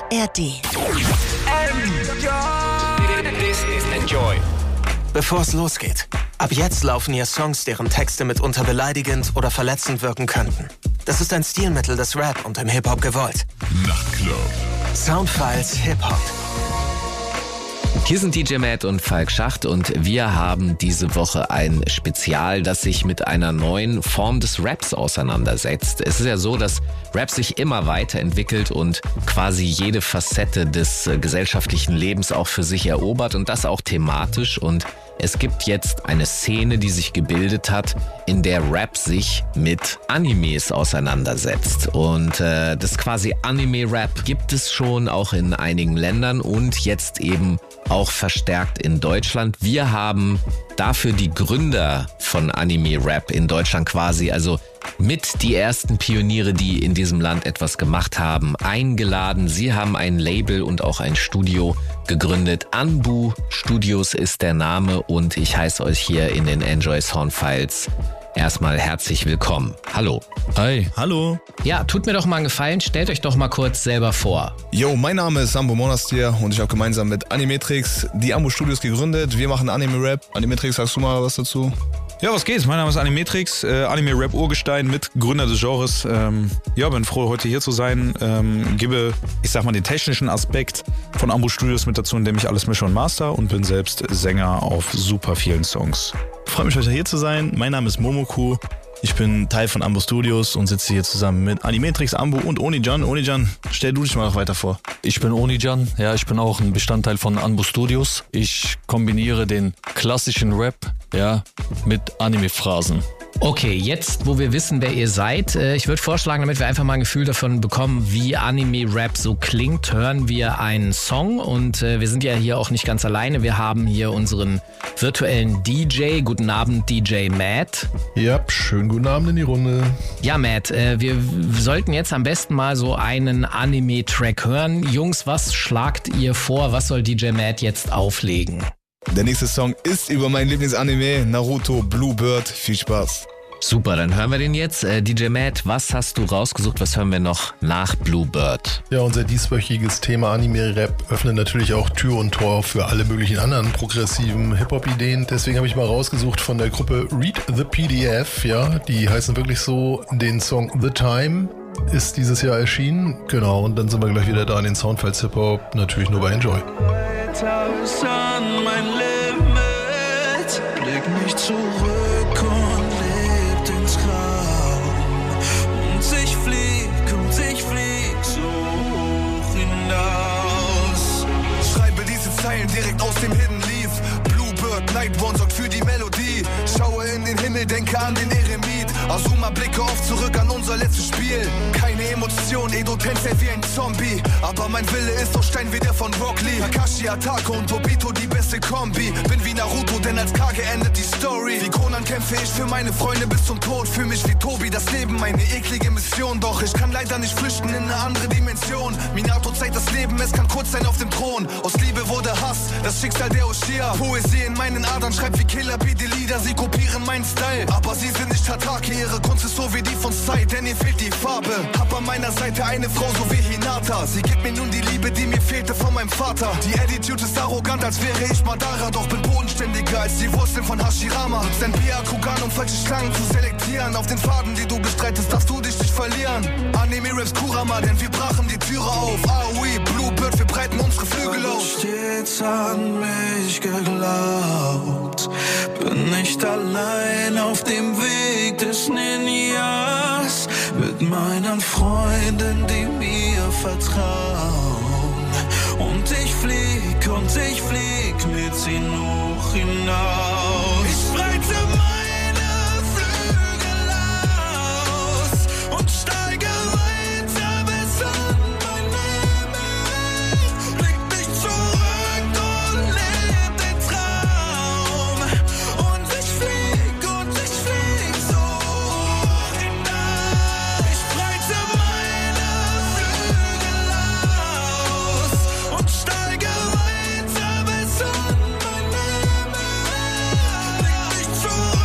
ARD. This is Enjoy. Bevor es losgeht, ab jetzt laufen hier Songs, deren Texte mitunter beleidigend oder verletzend wirken könnten. Das ist ein Stilmittel des Rap und im Hip-Hop gewollt. Nachtclub. Soundfiles Hip-Hop. Hier sind DJ Matt und Falk Schacht und wir haben diese Woche ein Spezial, das sich mit einer neuen Form des Raps auseinandersetzt. Es ist ja so, dass Rap sich immer weiterentwickelt und quasi jede Facette des gesellschaftlichen Lebens auch für sich erobert und das auch thematisch. Und es gibt jetzt eine Szene, die sich gebildet hat, in der Rap sich mit Animes auseinandersetzt. Und das quasi Anime-Rap gibt es schon auch in einigen Ländern und jetzt eben auch verstärkt in Deutschland. Wir haben dafür die Gründer von Anime-Rap in Deutschland quasi, also mit die ersten Pioniere, die in diesem Land etwas gemacht haben, eingeladen. Sie haben ein Label und auch ein Studio gegründet. Anbu Studios ist der Name und ich heiße euch hier in den Enjoy Soundfiles erstmal herzlich willkommen. Hallo. Hi. Hallo. Ja, tut mir doch mal einen Gefallen, stellt euch doch mal kurz selber vor. Yo, mein Name ist Sambo Monastir und ich habe gemeinsam mit Animetrix die Ambu Studios gegründet. Wir machen Anime-Rap. Animetrix, sagst du mal was dazu? Ja, was geht's? Mein Name ist Animetrix, Anime-Rap-Urgestein, Mitgründer des Genres. Bin froh, heute hier zu sein. Gebe, ich sag mal, den technischen Aspekt von Ambu Studios mit dazu, indem ich alles mische und master und bin selbst Sänger auf super vielen Songs. Ich freue mich, heute hier zu sein. Mein Name ist Momoku. Ich bin Teil von Ambu Studios und sitze hier zusammen mit Animetrix, Ambu und Onijan. Onijan, stell du dich mal noch weiter vor. Ich bin Onijan, ja, ich bin auch ein Bestandteil von Anbu Studios. Ich kombiniere den klassischen Rap, ja, mit Anime-Phrasen. Okay, jetzt, wo wir wissen, wer ihr seid, ich würde vorschlagen, damit wir einfach mal ein Gefühl davon bekommen, wie Anime-Rap so klingt, hören wir einen Song und wir sind ja hier auch nicht ganz alleine. Wir haben hier unseren virtuellen DJ. Guten Abend, DJ Matt. Ja, schönen guten Abend in die Runde. Ja, Matt, wir sollten jetzt am besten mal so einen Anime-Track hören. Jungs, was schlagt ihr vor? Was soll DJ Matt jetzt auflegen? Der nächste Song ist über mein Lieblingsanime, Naruto Bluebird. Viel Spaß. Super, dann hören wir den jetzt. DJ Matt, was hast du rausgesucht? Was hören wir noch nach Bluebird? Ja, unser dieswöchiges Thema Anime-Rap öffnet natürlich auch Tür und Tor für alle möglichen anderen progressiven Hip-Hop-Ideen. Deswegen habe ich mal rausgesucht von der Gruppe Read the PDF. Ja, die heißen wirklich so. Den Song The Time ist dieses Jahr erschienen. Genau, und dann sind wir gleich wieder da in den Soundfiles Hip-Hop. Natürlich nur bei Enjoy. An mein Limit, blick nicht zurück und leb den Traum. Und ich flieg so hoch hinaus. Schreibe diese Zeilen direkt aus dem Hidden Leaf. Bluebird, Night One sorgt für die Melodie. Schaue in den Himmel, denke an den Eremit. Azuma, blicke oft zurück an unser letztes Spiel. Keine Emotion, du tänzt wie ein Zombie. Aber mein Wille ist aus Stein wie der von Rock Lee. Kakashi, Atake und Obito, die beste Kombi. Bin wie Naruto, denn als Kage endet die Story. Wie Conan kämpfe ich für meine Freunde bis zum Tod. Fühl mich wie Tobi, das Leben meine eklige Mission. Doch ich kann leider nicht flüchten in eine andere Dimension. Minato zeigt das Leben, es kann kurz sein auf dem Thron. Aus Liebe wurde Hass, das Schicksal der Uchiha. Poesie in meinen Adern, schreibt wie Killer Bee die Lieder. Sie kopieren meinen Style, aber sie sind nicht Hatake. Ihre Kunst ist so wie die von Sai, denn ihr fehlt die Farbe. Hab an meiner Seite eine Frau so wie Hinata. Sie gibt mir nun die Liebe, die mir fehlte von meinem Vater. Die Attitude ist arrogant, als wäre ich Madara. Doch bin bodenständiger als die Wurzeln von Hashirama. Nutzt ein Byakugan, um falsche Schlangen zu selektieren. Auf den Faden, die du bestreitest, darfst du dich nicht verlieren. Anime-Raps Kurama, denn wir brachen die Türe auf. Aoi, Bluebird, wir breiten unsere Flügel aus. Stets an mich geglaubt. Bin nicht allein auf dem Weg des Ninjas. Mit meinen Freunden, die mir vertrauen. Und ich flieg mit ihnen hoch hinaus. Ich breite meine Flügel aus und steige weiter bis an mein Limit. Blick nicht zurück und leb den Traum. Und ich flieg so hoch hinaus. Ich breite meine Flügel aus und steige weiter bis an mein Limit. Blick nicht zurück.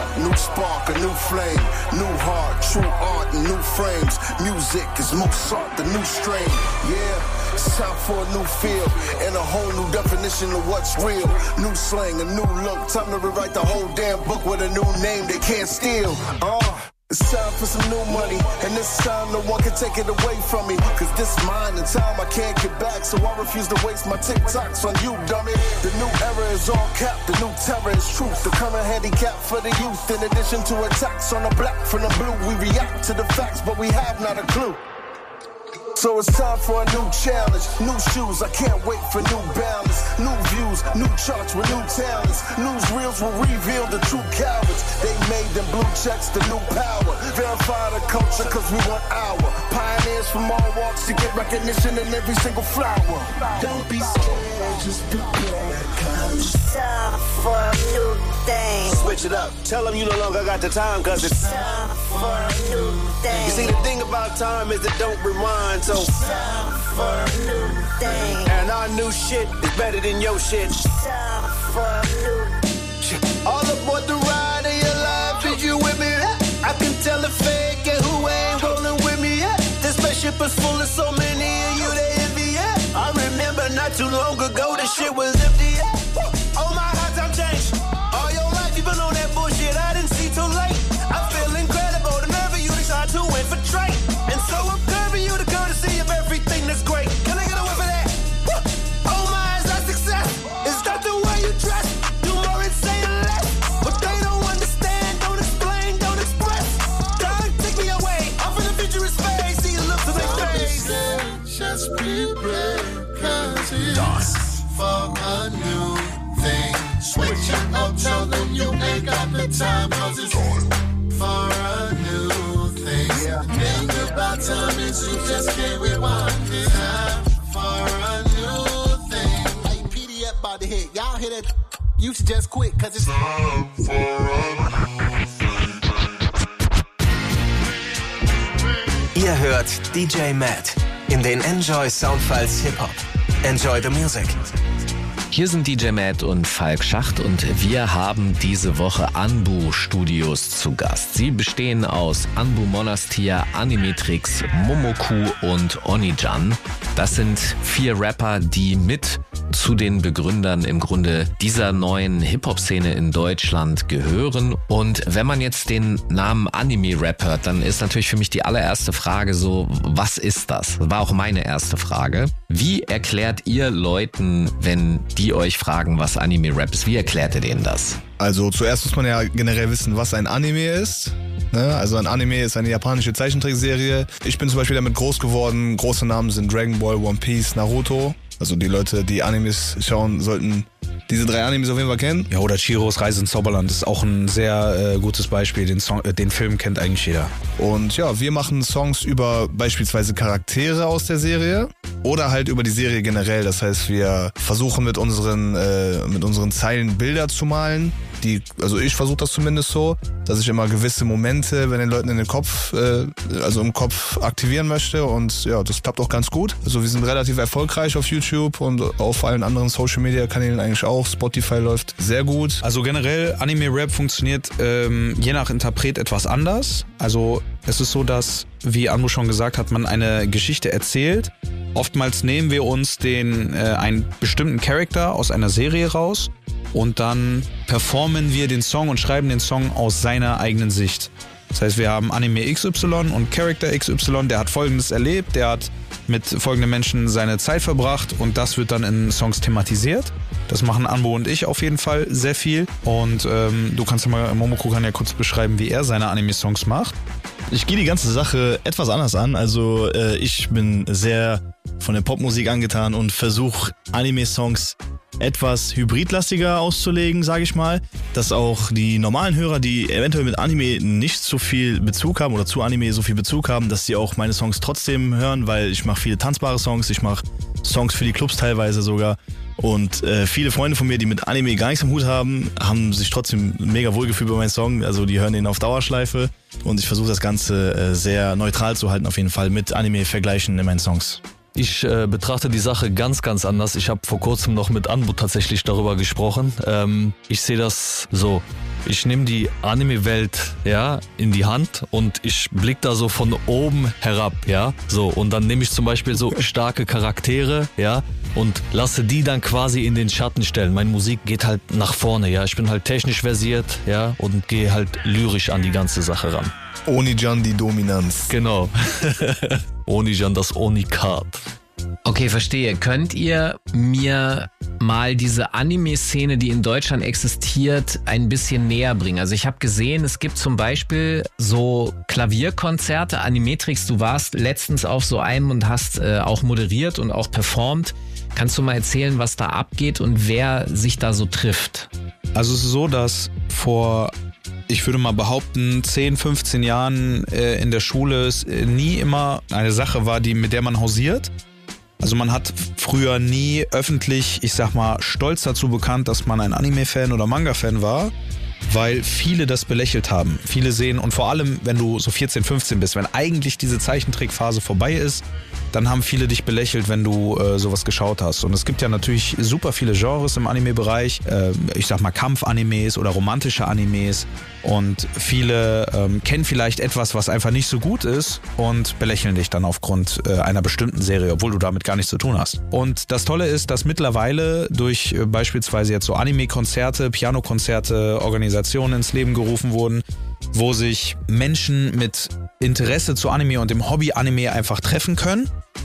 new spark, a new flame, new heart, true art, and new frames. Music is Mozart, the new strain. Yeah, it's time for a new feel and a whole new definition of what's real. New slang, a new look. Time to rewrite the whole damn book with a new name they can't steal. It's time for some new money, and this time no one can take it away from me. Cause this mine and time I can't get back, so I refuse to waste my TikToks on you, dummy. The new era is all cap, the new terror is truth. The current handicap for the youth, in addition to attacks on the black from the blue. We react to the facts, but we have not a clue. So it's time for a new challenge, new shoes, I can't wait for new balance. New views, new charts with new talents. Newsreels will reveal the true cowards. They made them blue checks, the new power. Verify the culture cause we want our pioneers from all walks to get recognition in every single flower. Don't be scared, just prepare cause it's time for a new thing. Switch it up, tell them you no longer got the time cause it's time for a new thing. You see the thing about time is it don't rewind. So time for a new thing. And our new shit is better than your shit. Time for a new shit. All aboard the ride of your life, is you with me? I can tell the fake and who ain't rolling with me yet. This spaceship is full of so many of you that envy it. I remember not too long ago the shit was empty. Oh my hot time changed. All your life you been on that bullshit I didn't see too late. I feel incredible, the nerve of you decide to infiltrate. And so I'm curving you the courtesy of everything that's great. Can I get a whiff of that? Oh my, is that success? Is that the way you dress? Do more and say less. But they don't understand, don't explain, don't express. Don't take me away. Off in the futurist phase, see the looks of their face. Just prepare cause it's for a new thing. Switch it up, tell them you ain't got the time cause it's for a new thing. Think about time and you just can't rewind it. Time for a new thing. Hey, PDF about to hit. Y'all hear that? You should just quit cause it's time for a new thing. Ihr hört DJ Matt in den Enjoy Soundfiles Hip Hop. Enjoy the music. Hier sind DJ Matt und Falk Schacht und wir haben diese Woche Anbu Studios zu Gast. Sie bestehen aus Anbu Monastir, Animetrix, Momoku und Onijan. Das sind 4 Rapper, die mit zu den Begründern im Grunde dieser neuen Hip-Hop-Szene in Deutschland gehören. Und wenn man jetzt den Namen Anime-Rap hört, dann ist natürlich für mich die allererste Frage so, was ist das? Das war auch meine erste Frage. Wie erklärt ihr Leuten, wenn die euch fragen, was Anime-Rap ist, wie erklärt ihr denen das? Also zuerst muss man ja generell wissen, was ein Anime ist. Also ein Anime ist eine japanische Zeichentrickserie. Ich bin zum Beispiel damit groß geworden. Große Namen sind Dragon Ball, One Piece, Naruto. Also die Leute, die Animes schauen, sollten diese 3 Animes auf jeden Fall kennen. Ja, oder Chihiros Reise ins Zauberland ist auch ein sehr gutes Beispiel. Den Film kennt eigentlich jeder. Und ja, wir machen Songs über beispielsweise Charaktere aus der Serie oder halt über die Serie generell. Das heißt, wir versuchen mit unseren Zeilen Bilder zu malen. Also ich versuche das zumindest so, dass ich immer gewisse Momente, wenn den Leuten in den Kopf, im Kopf aktivieren möchte und ja, das klappt auch ganz gut. Also wir sind relativ erfolgreich auf YouTube und auf allen anderen Social Media Kanälen eigentlich auch. Spotify läuft sehr gut. Also generell Anime-Rap funktioniert je nach Interpret etwas anders. Also es ist so, dass, wie Anbu schon gesagt hat, man eine Geschichte erzählt. Oftmals nehmen wir uns einen bestimmten Charakter aus einer Serie raus und dann performen wir den Song und schreiben den Song aus seiner eigenen Sicht. Das heißt, wir haben Anime XY und Charakter XY, der hat Folgendes erlebt, der hat mit folgenden Menschen seine Zeit verbracht und das wird dann in Songs thematisiert. Das machen Anbu und ich auf jeden Fall sehr viel und Momoku kann ja kurz beschreiben, wie er seine Anime-Songs macht. Ich gehe die ganze Sache etwas anders an. Also ich bin sehr von der Popmusik angetan und versuche Anime-Songs etwas hybridlastiger auszulegen, sage ich mal, dass auch die normalen Hörer, die eventuell mit Anime nicht so viel Bezug haben oder zu Anime so viel Bezug haben, dass sie auch meine Songs trotzdem hören, weil ich mache viele tanzbare Songs, ich mache Songs für die Clubs teilweise sogar und viele Freunde von mir, die mit Anime gar nichts am Hut haben, haben sich trotzdem mega wohlgefühlt bei meinen Songs, also die hören den auf Dauerschleife und ich versuche das Ganze sehr neutral zu halten, auf jeden Fall mit Anime-Vergleichen in meinen Songs. Ich betrachte die Sache ganz, ganz anders. Ich habe vor kurzem noch mit Anbu tatsächlich darüber gesprochen. Ich sehe das so. ich nehme die Anime-Welt, ja, in die Hand und ich blick da so von oben herab, ja, so, und dann nehme ich zum Beispiel so starke Charaktere, ja, und lasse die dann quasi in den Schatten stellen. Meine Musik geht halt nach vorne, ja, ich bin halt technisch versiert, ja, und gehe halt lyrisch an die ganze Sache ran. Onijan die Dominanz. Genau. Onijan das Onikat. Okay, verstehe. Könnt ihr mir mal diese Anime-Szene, die in Deutschland existiert, ein bisschen näher bringen? Also ich habe gesehen, es gibt zum Beispiel so Klavierkonzerte. Animetrix, du warst letztens auf so einem und hast auch moderiert und auch performt. Kannst du mal erzählen, was da abgeht und wer sich da so trifft? Also es ist so, dass vor, ich würde mal behaupten, 10, 15 Jahren in der Schule es nie immer eine Sache war, mit der man hausiert. Also man hat früher nie öffentlich, ich sag mal, stolz dazu bekannt, dass man ein Anime-Fan oder Manga-Fan war, weil viele das belächelt haben. Viele sehen, und vor allem, wenn du so 14, 15 bist, wenn eigentlich diese Zeichentrickphase vorbei ist, dann haben viele dich belächelt, wenn du sowas geschaut hast. Und es gibt ja natürlich super viele Genres im Anime-Bereich, ich sag mal Kampf-Animes oder romantische Animes. Und viele kennen vielleicht etwas, was einfach nicht so gut ist und belächeln dich dann aufgrund einer bestimmten Serie, obwohl du damit gar nichts zu tun hast. Und das Tolle ist, dass mittlerweile durch beispielsweise jetzt so Anime-Konzerte, Piano-Konzerte, Organisationen ins Leben gerufen wurden, wo sich Menschen mit Interesse zu Anime und dem Hobby Anime einfach treffen können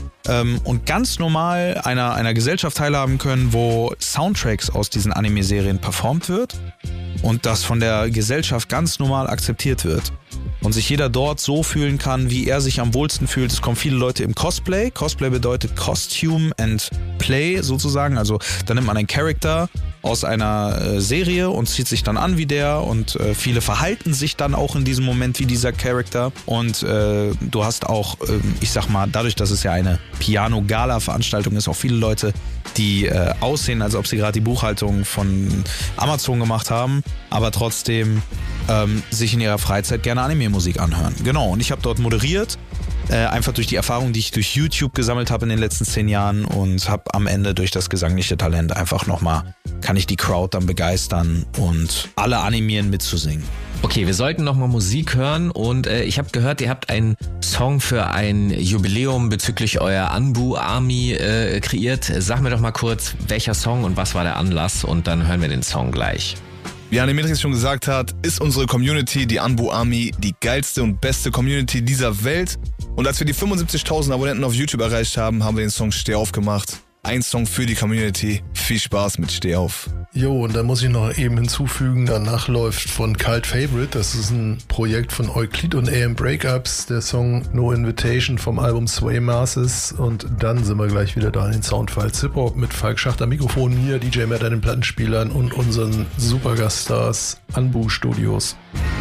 und ganz normal einer Gesellschaft teilhaben können, wo Soundtracks aus diesen Anime-Serien performt wird und das von der Gesellschaft ganz normal akzeptiert wird. Und sich jeder dort so fühlen kann, wie er sich am wohlsten fühlt. Es kommen viele Leute im Cosplay. Cosplay bedeutet Costume and Play sozusagen. Also da nimmt man einen Charakter aus einer Serie und zieht sich dann an wie der und viele verhalten sich dann auch in diesem Moment wie dieser Charakter. Und du hast auch, ich sag mal, dadurch, dass es ja eine Piano-Gala-Veranstaltung ist, auch viele Leute, die aussehen, als ob sie gerade die Buchhaltung von Amazon gemacht haben, aber trotzdem sich in ihrer Freizeit gerne Anime-Musik anhören. Genau, und ich habe dort moderiert, einfach durch die Erfahrung, die ich durch YouTube gesammelt habe in den letzten 10 Jahren und habe am Ende durch das gesangliche Talent einfach nochmal, kann ich die Crowd dann begeistern und alle animieren mitzusingen. Okay, wir sollten nochmal Musik hören und ich habe gehört, ihr habt einen Song für ein Jubiläum bezüglich eurer Anbu Army kreiert. Sag mir doch mal kurz, welcher Song und was war der Anlass und dann hören wir den Song gleich. Wie Animetrix schon gesagt hat, ist unsere Community, die Anbu Army, die geilste und beste Community dieser Welt. Und als wir die 75.000 Abonnenten auf YouTube erreicht haben, haben wir den Song Steh auf gemacht. Ein Song für die Community. Viel Spaß mit Steh auf. Jo, und dann muss ich noch eben hinzufügen, danach läuft von Cult Favorite, das ist ein Projekt von Euclid und AM Breakups, der Song No Invitation vom Album Sway Masses, und dann sind wir gleich wieder da in den Soundfiles Hip-Hop mit Falk Schacht am Mikrofon, mir, DJ Matt an den Plattenspielern und unseren Supergaststars Anbu Studios.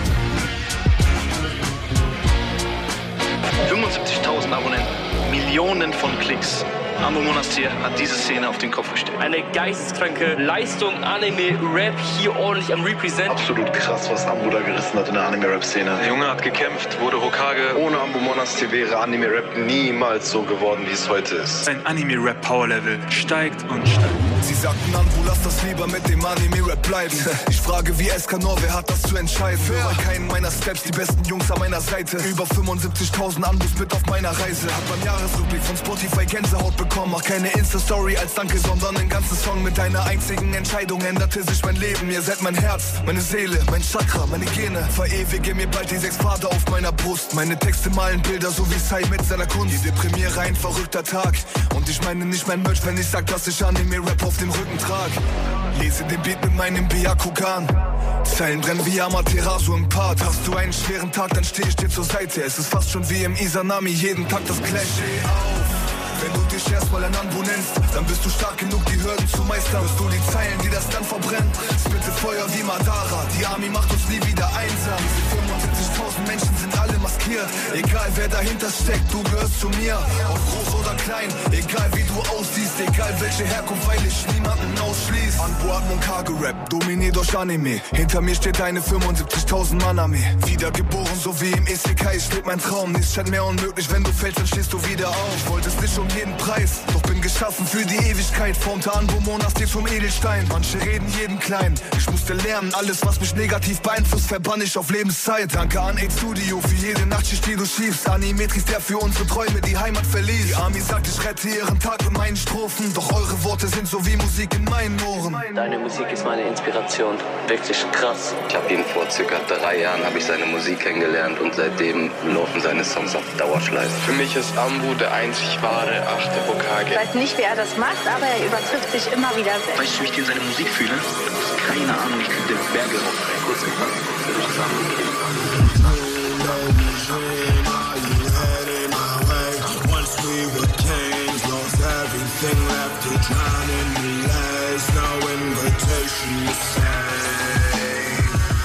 75.000 Abonnenten, Millionen von Klicks. Ambo Monastir hat diese Szene auf den Kopf gestellt. Eine geisteskranke Leistung, Anime-Rap hier ordentlich am Represent. Absolut krass, was Ambo da gerissen hat in der Anime-Rap-Szene. Der Junge hat gekämpft, wurde Hokage. Ohne Ambo Monastir wäre Anime-Rap niemals so geworden, wie es heute ist. Sein Anime-Rap-Power-Level steigt und steigt. Sie sagten, Ambo, lass das lieber mit dem Anime-Rap bleiben. Ich frage wie Escanor, wer hat das zu entscheiden? Bei keinen meiner Steps die besten Jungs an meiner Seite. Über 75.000 Ambos mit auf meiner Reise. Hab beim Jahresrückblick von Spotify Gänsehaut bekommen. Mach keine Insta-Story als Danke, sondern einen ganzen Song mit einer einzigen Entscheidung. Änderte sich mein Leben, ihr seid mein Herz, meine Seele, mein Chakra, meine Gene. Verewige mir bald die 6 Pfade auf meiner Brust. Meine Texte malen Bilder, so wie Sai mit seiner Kunst. Jede Premiere ein verrückter Tag. Und ich meine nicht mein Merch, wenn ich sag, dass ich Anime-Rap auf dem Rücken trag. Lese den Beat mit meinem Byakugan. Zeilen brennen wie Amaterasu im Part. Hast du einen schweren Tag, dann steh ich dir zur Seite. Es ist fast schon wie im Izanami, jeden Tag das Clash. Steh auf. Wenn du dich erstmal ein Anbu nennst, dann bist du stark genug, die Hürden zu meistern. Hörst du die Zeilen, die das Land verbrennen? Spitte Feuer wie Madara, die Army macht uns nie wieder einsam. Diese 75.000 Menschen sind alle maskiert. Egal wer dahinter steckt, du gehörst zu mir. Ob groß oder klein, egal wie du aussiehst, egal egal welche Herkunft, weil ich niemanden ausschließ. Anbu hat Moncage Rap, dominiert durch Anime. Hinter mir steht eine 75.000 Mann Armee. Wiedergeboren, so wie im Isekai steht mein Traum. Nichts scheint mehr unmöglich, wenn du fällst, dann stehst du wieder auf. Ich wollte es nicht um jeden Preis, doch bin geschaffen für die Ewigkeit. Formte Anbu Monastir vom Edelstein. Manche reden jeden klein, ich musste lernen. Alles, was mich negativ beeinflusst, verbann ich auf Lebenszeit. Danke an A-Studio für jede Nachtschicht, die du schiebst. Animetrix, der für unsere Träume die Heimat verließ. Die Army sagt, ich rette ihren Tag mit meinen Strophen. Doch eure Worte sind so wie Musik in meinen Ohren. Deine Musik ist meine Inspiration. Wirklich krass. Ich habe ihn vor circa 3 Jahren habe ich seine Musik kennengelernt und seitdem laufen seine Songs auf Dauerschleife. Für mich ist Anbu der einzig wahre 8. Hokage. Ich weiß nicht, wie er das macht, aber er übertrifft sich immer wieder selbst. Weißt du, wie ich in seine Musik fühle? Keine Ahnung, ich könnte Berge raufrennen. Kurz gefasst, würde ich sagen. Everything left to drown in the lies, no invitation to stay.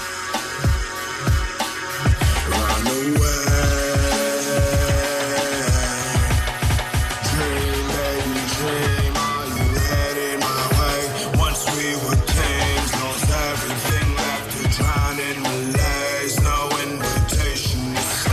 Run away. Dream, baby, dream. Are you heading my way? Once we were kings, lost everything left to drown in the lies, no invitation to stay.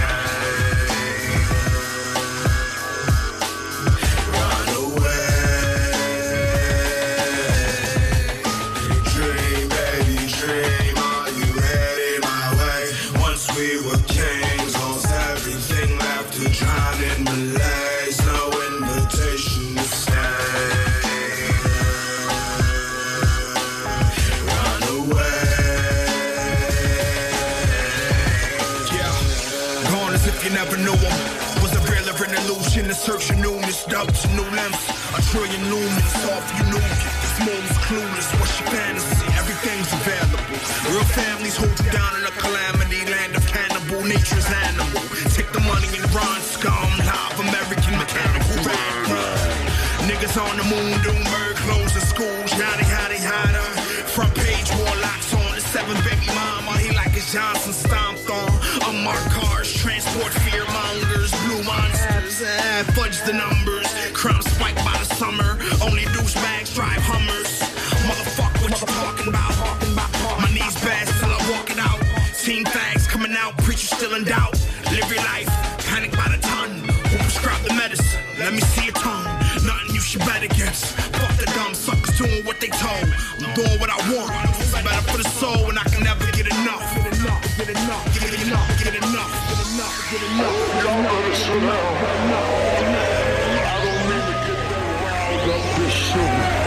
The search of newness, doubts and new lamps. A trillion lumens, off you knew. This moment's clueless, what's your fantasy? Everything's available. Real families hold you down in a calamity. Land of cannibal, nature's animal. Take the money and run, scum. Live American mechanical rap. Niggas on the moon, doom bird, closing schools. Yada, yada, yada. Front page, warlocks on the 7 baby mama. He like his Johnson stomped on. Unmarked cars, transport fear mongers, blue monsters. Fudge the numbers. Crime spiked by the summer. Only douchebags drive Hummers. Motherfucker, what you talking about? My knees bad till I walk it out. Team fags coming out, preacher still in doubt. Live your life, panic by the ton. Who prescribe the medicine? Let me see your tongue. Nothing you should bet against. Fuck the dumb suckers doing what they told. I'm doing what I want. It's better for the soul, and I can never get enough. Get enough, get enough, get enough, get enough, get enough, get enough. Y'all better sit down. I don't mean to get riled up this soon.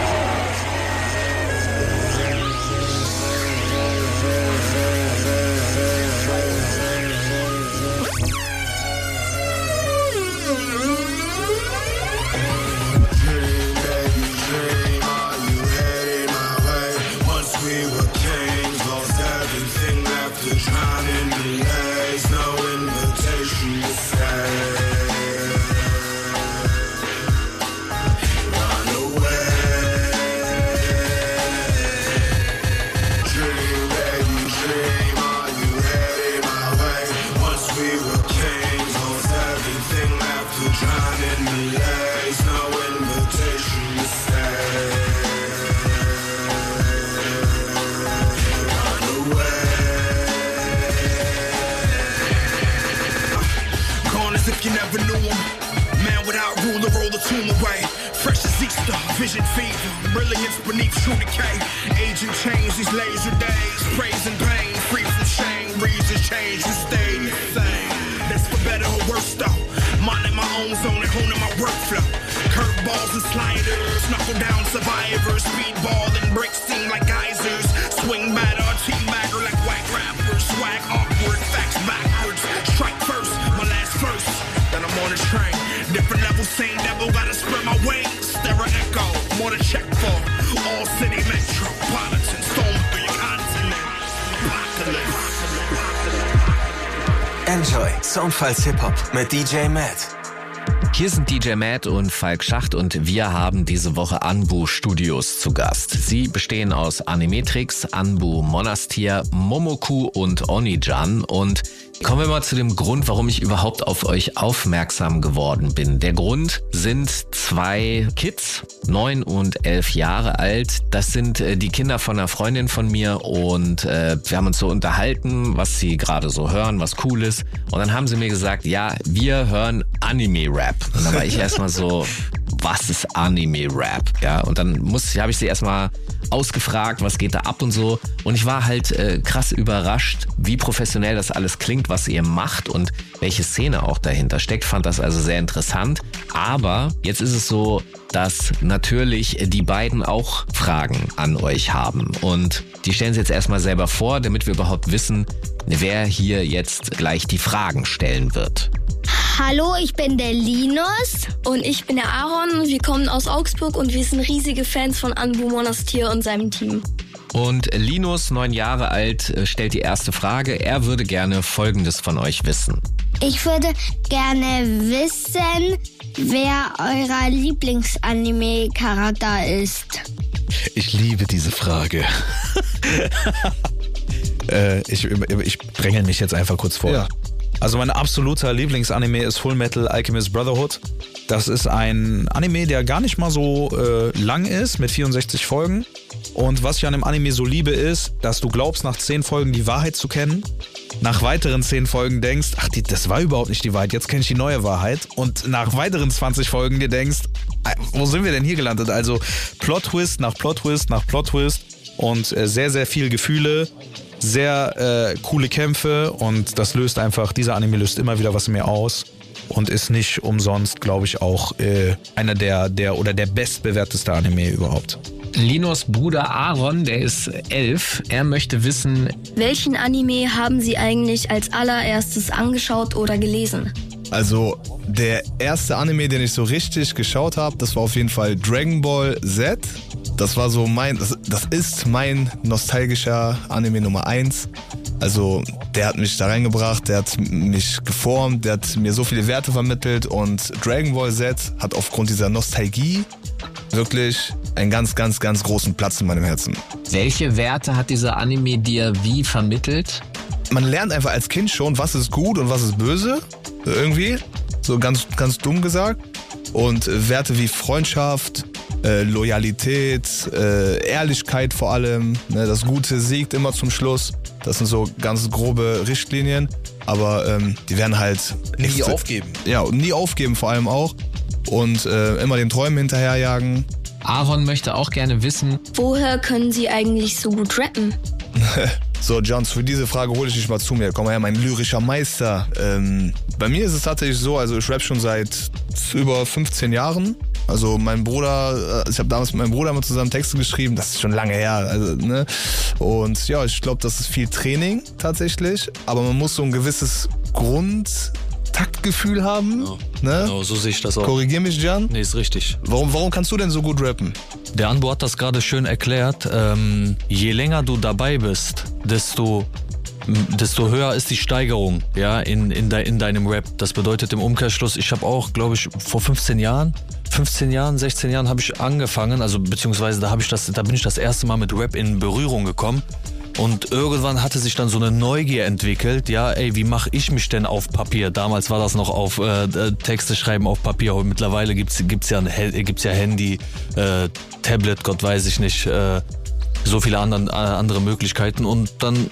Vision fever, brilliance beneath true decay. Aging change these laser days. Praise and pain, free from shame. Reasons change, we stay the same. That's for better or worse though. Minding my own zone and honing my workflow. Curveballs and sliders, knuckle down survivors. Speedball and break steam like geysers. Swing batter, team bagger like white rappers. Swag awkward, facts backwards. Strike first, my last verse. Then I'm on the train. Different levels, same devil, gotta spread my wings. Stereo echo, more to check for. All city metropolitan, storm through your continent. Apocalypse. Enjoy Soundfiles Hip-Hop mit DJ Matt. Hier sind DJ Matt und Falk Schacht und wir haben diese Woche Anbu Studios zu Gast. Sie bestehen aus Animetrix, Anbu Monastir, Momoku und Onijan und Kommen wir mal zu dem Grund, warum ich überhaupt auf euch aufmerksam geworden bin. Der Grund sind 2 Kids, 9 und 11 Jahre alt. Das sind die Kinder von einer Freundin von mir und wir haben uns so unterhalten, was sie gerade so hören, was cool ist. Und dann haben sie mir gesagt, ja, wir hören Anime-Rap. Und dann war ich erstmal so, was ist Anime-Rap? Ja, und dann habe ich sie erstmal ausgefragt, was geht da ab und so. Und ich war halt krass überrascht, wie professionell das alles klingt, was ihr macht und welche Szene auch dahinter steckt. Fand das also sehr interessant. Aber jetzt ist es so, dass natürlich die beiden auch Fragen an euch haben. Und die stellen sie jetzt erstmal selber vor, damit wir überhaupt wissen, wer hier jetzt gleich die Fragen stellen wird. Hallo, ich bin der Linus. Und ich bin der Aaron. Wir kommen aus Augsburg und wir sind riesige Fans von Anbu Monastir und seinem Team. Und Linus, 9 Jahre alt, stellt die erste Frage. Er würde gerne Folgendes von euch wissen. Ich würde gerne wissen, wer euer Lieblingsanime-Charakter ist. Ich liebe diese Frage. Ich dränge mich jetzt einfach kurz vor. Ja. Also mein absoluter Lieblingsanime ist Full Metal Alchemist Brotherhood. Das ist ein Anime, der gar nicht mal so lang ist, mit 64 Folgen. Und was ich an dem Anime so liebe, ist, dass du glaubst, nach 10 Folgen die Wahrheit zu kennen. Nach weiteren 10 Folgen denkst, ach, das war überhaupt nicht die Wahrheit, jetzt kenne ich die neue Wahrheit. Und nach weiteren 20 Folgen dir denkst, wo sind wir denn hier gelandet? Also Plot-Twist nach Plot-Twist nach Plot-Twist und sehr, sehr viel Gefühle. Sehr coole Kämpfe und das löst einfach, dieser Anime löst immer wieder was in mir aus und ist nicht umsonst, glaube ich, auch einer der bestbewerteste Anime überhaupt. Linus Bruder Aaron, der ist 11, er möchte wissen, welchen Anime haben Sie eigentlich als allererstes angeschaut oder gelesen? Also der erste Anime, den ich so richtig geschaut habe, das war auf jeden Fall Dragon Ball Z. Das war so das ist mein nostalgischer Anime Nummer 1. Also der hat mich da reingebracht, der hat mich geformt, der hat mir so viele Werte vermittelt und Dragon Ball Z hat aufgrund dieser Nostalgie wirklich einen ganz, ganz, ganz großen Platz in meinem Herzen. Welche Werte hat dieser Anime dir wie vermittelt? Man lernt einfach als Kind schon, was ist gut und was ist böse, irgendwie, so ganz, ganz dumm gesagt. Und Werte wie Freundschaft, Loyalität, Ehrlichkeit vor allem, ne, das Gute siegt immer zum Schluss. Das sind so ganz grobe Richtlinien, aber die werden halt nie aufgeben. Ja, und nie aufgeben vor allem auch und immer den Träumen hinterherjagen. Aaron möchte auch gerne wissen, woher können Sie eigentlich so gut rappen? So, Johns, für diese Frage hole ich dich mal zu mir. Komm mal her, mein lyrischer Meister. Bei mir ist es tatsächlich so, also ich rappe schon seit über 15 Jahren. Also mein Bruder, ich habe damals mit meinem Bruder mal zusammen Texte geschrieben, das ist schon lange her. Also, ne? Und ja, ich glaube, das ist viel Training tatsächlich, aber man muss so ein gewisses Grundtaktgefühl haben. Genau. Ne? Genau, so sehe ich das auch. Korrigier mich, Jan. Nee, ist richtig. Warum kannst du denn so gut rappen? Der Anbu hat das gerade schön erklärt. Je länger du dabei bist, desto höher ist die Steigerung, ja, in deinem Rap. Das bedeutet im Umkehrschluss, ich habe auch, glaube ich, vor 16 Jahren habe ich angefangen, also beziehungsweise da bin ich das erste Mal mit Rap in Berührung gekommen. Und irgendwann hatte sich dann so eine Neugier entwickelt, ja, ey, wie mache ich mich denn auf Papier? Damals war das noch auf Texte schreiben auf Papier, aber mittlerweile gibt's ja Handy, Tablet, Gott weiß ich nicht, so viele andere Möglichkeiten und dann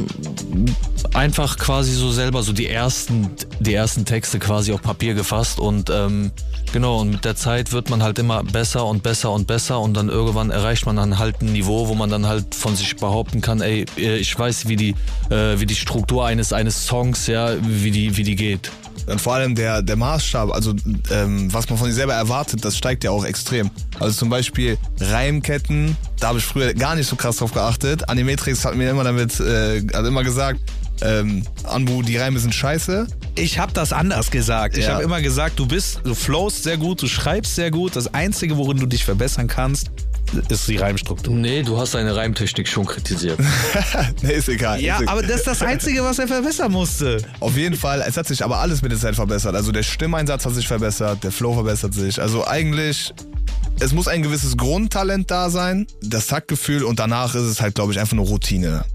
einfach quasi so selber so die ersten Texte quasi auf Papier gefasst und genau, und mit der Zeit wird man halt immer besser und besser und besser und dann irgendwann erreicht man dann halt ein Niveau, wo man dann halt von sich behaupten kann, ey, ich weiß, wie die Struktur eines Songs, ja, wie die geht. Und vor allem der Maßstab, also was man von sich selber erwartet, das steigt ja auch extrem. Also zum Beispiel Reimketten, da habe ich früher gar nicht so krass drauf geachtet. Animetrix hat mir immer immer gesagt, Anbu, die Reime sind scheiße. Ich habe das anders gesagt. Ich habe immer gesagt, du flowst sehr gut, du schreibst sehr gut. Das Einzige, worin du dich verbessern kannst, ist die Reimstruktur. Nee, du hast deine Reimtechnik schon kritisiert. Nee, ist egal. Ja, aber das ist das Einzige, was er verbessern musste. Auf jeden Fall, es hat sich aber alles mit der Zeit verbessert. Also der Stimmeinsatz hat sich verbessert, der Flow verbessert sich. Also eigentlich, es muss ein gewisses Grundtalent da sein, das Taktgefühl und danach ist es halt, glaube ich, einfach nur Routine.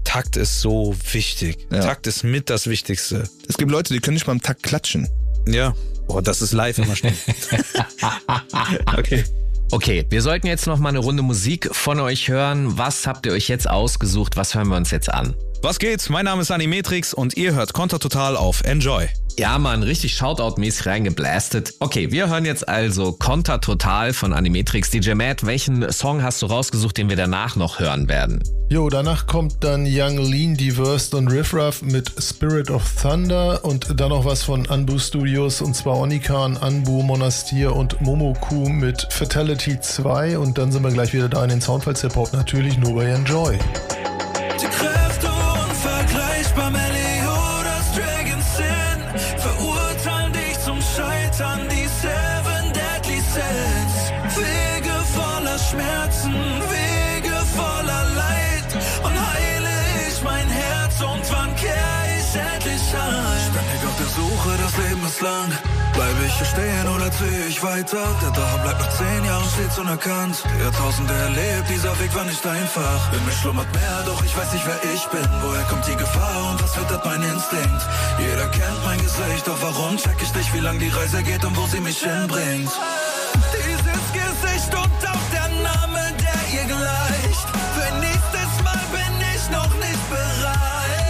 Takt ist so wichtig. Ja. Takt ist mit das Wichtigste. Es gibt Leute, die können nicht mal im Takt klatschen. Ja. Boah, das ist live immer schnell. Okay. Okay, wir sollten jetzt noch mal eine Runde Musik von euch hören. Was habt ihr euch jetzt ausgesucht? Was hören wir uns jetzt an? Was geht? Mein Name ist Animetrix und ihr hört Konter Total auf Enjoy. Ja, Mann, richtig Shoutout-mäßig reingeblastet. Okay, wir hören jetzt also Konter Total von Animetrix. DJ Matt, welchen Song hast du rausgesucht, den wir danach noch hören werden? Jo, danach kommt dann Young Lean, Diverse und Riff Raff mit Spirit of Thunder und dann noch was von Anbu Studios und zwar Onikan, Anbu, Monastir und Momoku mit Fatality 2 und dann sind wir gleich wieder da in den Soundfiles Hip-Hop, natürlich nur bei Enjoy. Die Kräfte unvergleichbar, Meliodas Dragon Sin verurteilen dich zum Scheitern, die Seven Deadly Sins. Wege voller Schmerzen, Wege voller Leid und heile ich mein Herz und wann kehr ich endlich ein? Ständig auf der Suche, das Leben ist lang. Bleibe ich hier stehen oder ziehe ich weiter? Der Drache bleibt nach 10 Jahren stets unerkannt. Jahrtausende erlebt, dieser Weg war nicht einfach. In mir schlummert mehr, doch ich weiß nicht, wer ich bin. Woher kommt die Gefahr und was füttert mein Instinkt? Jeder kennt mein Gesicht, doch warum check ich nicht, wie lang die Reise geht und wo sie mich hinbringt? Dieses Gesicht und auch der Name, der ihr gleicht. Für nächstes Mal bin ich noch nicht bereit.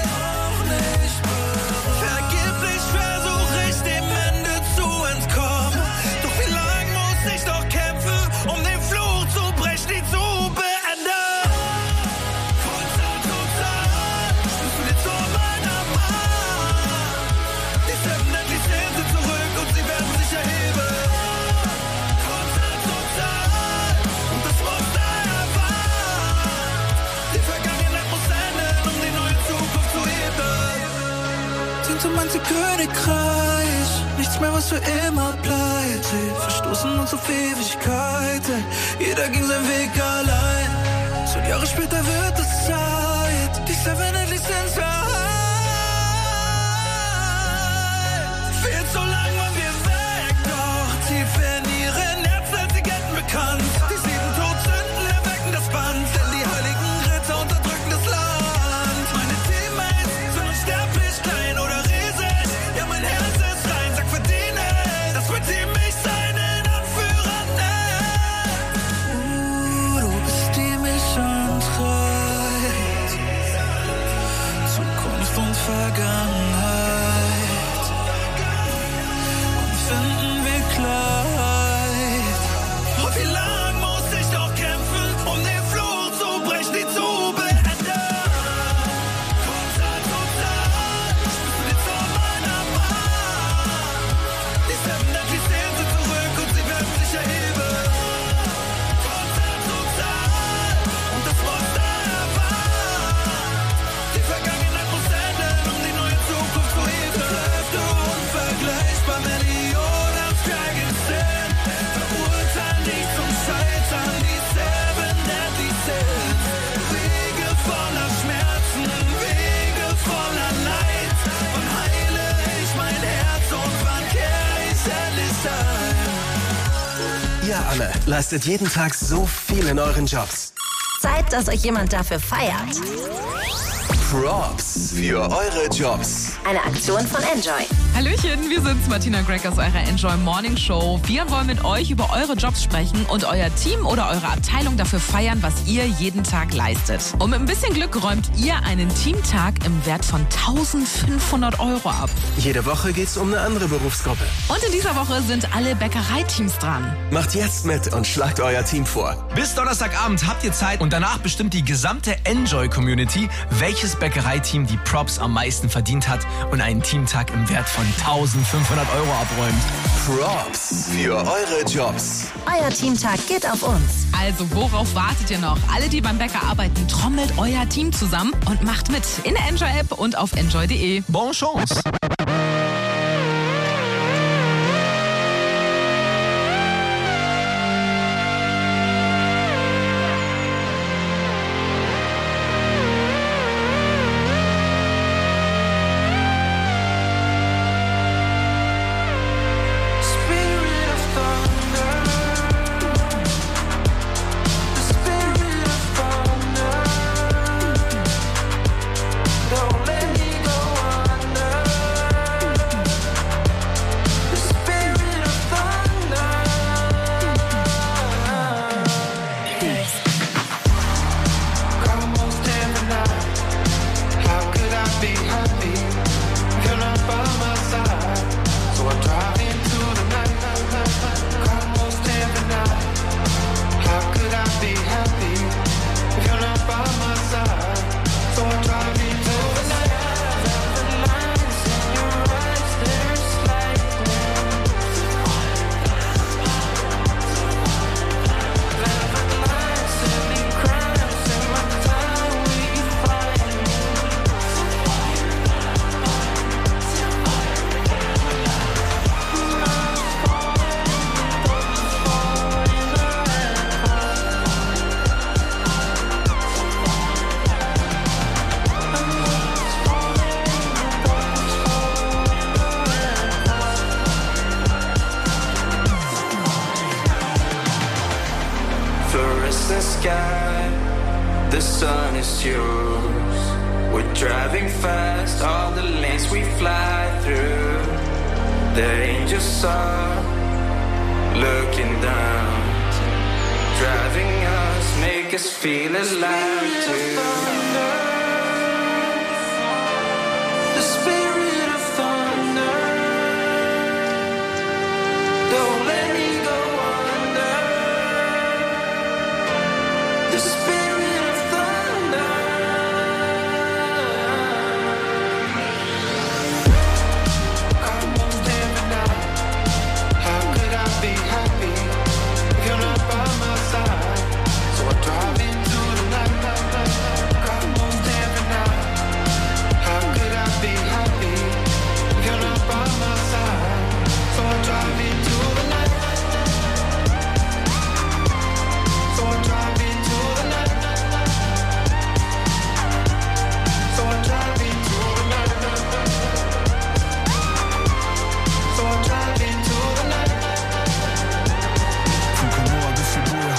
Vergeblich versuche ich dem Ende zu entkommen. Doch wie lang muss ich noch kämpfen, um den Fluch zu brechen, ihn zu beenden? Konter total, spürst du den Zorn meiner Macht? Die Seven Deadly Sins sind zurück und sie werden sich erheben. Konter total, und das Monster erwacht. Die Vergangenheit muss enden, um die neue Zukunft zu heben. Diente manche Königreich, nichts mehr, was für immer bleibt. Sie verstoßen uns auf Ewigkeiten, jeder ging seinen Weg allein. 10 Jahre später wird es Zeit, die Seven Deadly Sins vereint. Viel zu lang waren wir weg, doch tief in ihren Herzen sind sie gelten bekannt. Die 7 Todsünden erwecken das Band, denn die heiligen Ritter unterdrücken das Land. Meine Teammates sind unsterblich, klein oder riesig. Ja, mein Herz ist rein, sag verdiene, dass mein Team mich seinen Anführer nennt. Du bist die Mischung treibt, Zukunft und Vergangenheit. Und finden wir Klarheit. Und wie lang muss ich noch kämpfen, um den Fluch zu brechen, die zu beenden? Konter total, spürst du den Zorn meiner Macht? Die Seven Deadly Sins sind zurück und sie werden sich erheben. Konter total, und das Monster erwacht. Die Vergangenheit muss enden, um die neue Zukunft zu heben. Kräfte unvergleichbar, Meliodas Dragon Sin verurteilen dich zum Scheitern, die Seven Deadly Sins. Wege voller Schmerzen, Wege voller Leid. Wann heile ich mein Herz und wann kehr ich endlich ein? Ihr alle leistet jeden Tag so viel in euren Jobs. Zeit, dass euch jemand dafür feiert. Props für eure Jobs. Eine Aktion von Enjoy. Hallöchen, wir sind's, Martina Greg aus eurer Enjoy Morning Show. Wir wollen mit euch über eure Jobs sprechen und euer Team oder eure Abteilung dafür feiern, was ihr jeden Tag leistet. Und mit ein bisschen Glück räumt ihr einen Teamtag im Wert von 1.500 € ab. Jede Woche geht's um eine andere Berufsgruppe. Und in dieser Woche sind alle Bäckereiteams dran. Macht jetzt mit und schlagt euer Team vor. Bis Donnerstagabend habt ihr Zeit und danach bestimmt die gesamte Enjoy-Community, welches Bäckereiteam die Props am meisten verdient hat und einen Teamtag im Wert von 1.500 € abräumt. Props für eure Jobs. Euer Teamtag geht auf uns. Also worauf wartet ihr noch? Alle, die beim Bäcker arbeiten, trommelt euer Team zusammen und macht mit in der Enjoy-App und auf enjoy.de. Bonne Chance! is the sky, the sun is yours. We're driving fast, all the lanes we fly through. The angels are looking down, driving us, make us feel alive too. The spirit of thunder, don't let me go under. The spirit of thunder. I'm almost there now. How could I be happy if you're not by my side? So I drive into the night. I'm almost there now. How could I be happy if you're not by my side? So I drive into the night. So I drive into the night. So I drive into the night. So I drive into the night. Von Konoha bis Shibuya.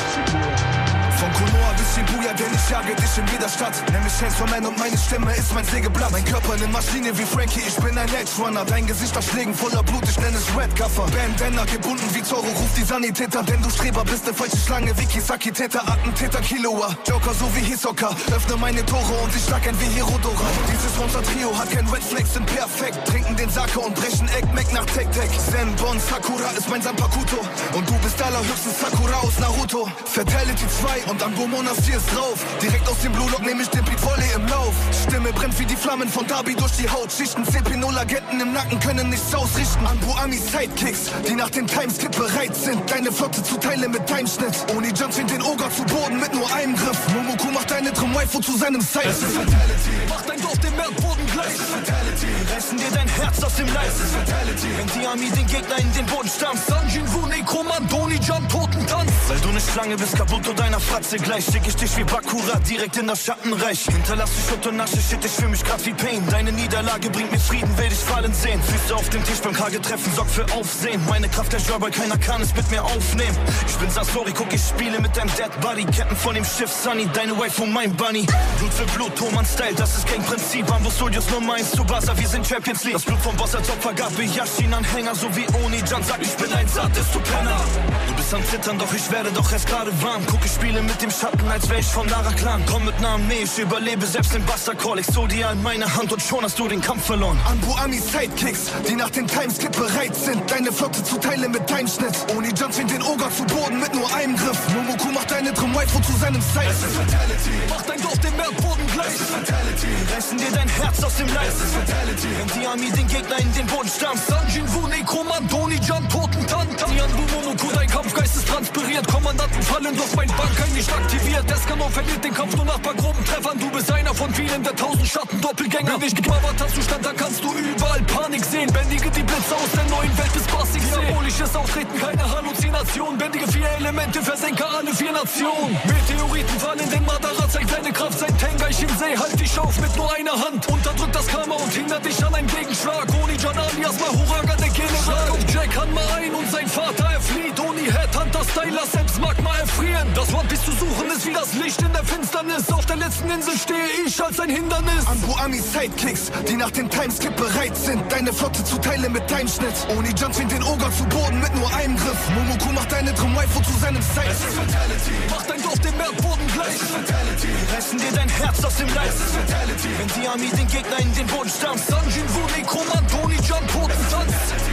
Von Konoha bis Shibuya, denn ich jage dich in jeder Stadt. Nenn mich Chainsaw Man und meine Stimme ist mein Sägeblatt. Mein Körper eine Maschine wie Frankie, ich bin ein Edge-Runner. Dein Gesicht aus Schlägen voller Blut, ich nenne es Red-Gaffer. Bandana gebunden wie Zorro, ruft die Sanitäter. Denn du Streber bist ne falsche Schlange wie Kisaki-Täter. Attentäter, Killua, Joker so wie Hisoka. Öffne meine Tore und ich schlag ein wie Hirodora. Dieses Monster-Trio hat kein Red Flags, sind perfekt. Trinken den Sake und brechen Egg-Mac nach Tek-Tek. Zen-Bon Sakura ist mein Sanpakuto. Und du bist allerhöchstens Sakura aus Naruto. Fatality 2 und Anbo Monastir ist drauf. Direkt aus dem Blue Lock nehm ich den Beat Volley im Lauf. Stimme brennt wie die Flammen von Darby durch die Haut. Schichten CP0-Agenten im Nacken können nichts ausrichten. Anbu Amis Sidekicks, die nach dem Timeskip bereit sind, deine Flotte zu teilen mit Timeschnitt. Oni-Jan zwingt den Oger zu Boden mit nur einem Griff. Momoku macht deine Drum-Waifu zu seinem Size. Es ist Fatality. Mach dein Dorf den Erdboden gleich. Es ist Fatality. Reißen dir dein Herz aus dem Leib. Es ist Fatality. Wenn die Army den Gegner in den Boden stampft. Sanjin-Wu, Nekromant, Oni-Jan, Totentanz. Weil du eine Schlange bist, Kabuto deiner Fratze gleich. Schick ich dich wie Bakura direkt in das Schattenreich. Hinterlass dich Schutt und Asche, shit, ich fühl mich grad wie Pain. Deine Niederlage bringt mir Frieden, will dich fallen sehen. Füße auf dem Tisch beim Kage-Treffen, sorgt für Aufsehen. Meine Kraft der Joy, keiner kann es mit mir aufnehmen. Ich bin Sasori, guck, ich spiele mit deinem Dead Body. Ketten von dem Schiff Sunny, deine Wife und mein Bunny. Blut für Blut, Thomann-Style, das ist Gang-Prinzip. Ambo Studios Nummer 1 zu Buzzer, wir sind Champions League. Das Blut vom Boss als Opfer gab Yashin-Anhänger, so wie Oni-Jan sagt, ich bin ein Sadist, du Penner. Du bist am Zittern, doch ich werde doch erst gerade warm. Guck, ich spiele mit dem Schatten, als wär ich vom Lara-Clan. Komm mit Namen, nee, ich überlebe selbst den Buster-Call. Ich so dir in meine Hand und schon hast du den Kampf verloren. Anbu Amis Sidekicks, die nach dem Timeskip bereit sind, deine Flotte zu teilen mit Timeschnitt. Oni-Jan zwingt den Oger zu Boden mit nur einem Griff. Momoku macht deine Drum-Waifu zu seinem Size. Es ist Fatality. Mach dein Dorf den Erdboden gleich. Es ist Fatality. Reißen dir dein Herz aus dem Leib. Es ist Fatality. Wenn die Army den Gegner in den Boden stampft. Sanjin-Wu, Nekromant, Oni-Jan, Totentanz. Anbu Momoku, dein Kampfgeist ist transpiriert. Kommandanten fallen, doch mein Bankheim nicht aktiviert. Escanor verliert den Kampf nur nach paar groben Treffern. Du bist einer von vielen der 1000 Schatten-Doppelgänger. Wenn ich im Avatar-Zustand, dann kannst du überall Panik sehen. Bändige die Blitze aus der neuen Welt bis Bassig sehen. Diabolisches Auftreten, keine Halluzination. Bändige 4 Elemente, versenke alle 4 Nationen. Meteoriten fallen, denn Madara zeigt seine Kraft. Sein Tengai im See, halt dich auf mit nur einer Hand. Unterdrückt das Karma und hindert dich an einem Gegenschlag. Oni-Jan alias Mahuraga, der General. Schlag auf Jack Hanma ein und sein Vater erflieht. Oni Headhunter-Styler, selbst Magma erfrieren. Das One Piece zu suchen ist wie das Licht in der Finsternis. Auf der letzten Insel stehe ich als ein Hindernis. Anbu Amis Sidekicks, die nach dem Timeskip bereit sind, deine Flotte zu teilen mit Timeschnitt. Oni-Jan zwingt den Oger zu Boden mit nur einem Griff. Momoku macht deine Drum-Waifu zu seinem Size. Es ist Fatality. Mach dein Dorf den Erdboden gleich. Es ist Fatality. Reißen dir dein Herz aus dem Leib. Es ist Fatality. Wenn die Army den Gegner in den Boden stampft. Sanjin-Wu, Nekromant, Oni-Jan, Totentanz.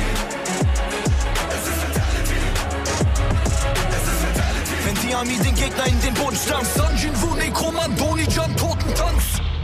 Wenn die Army den Gegner in den Boden stampft. Sanjin-Wu, Nekromant, Oni-Jan, Totentanz.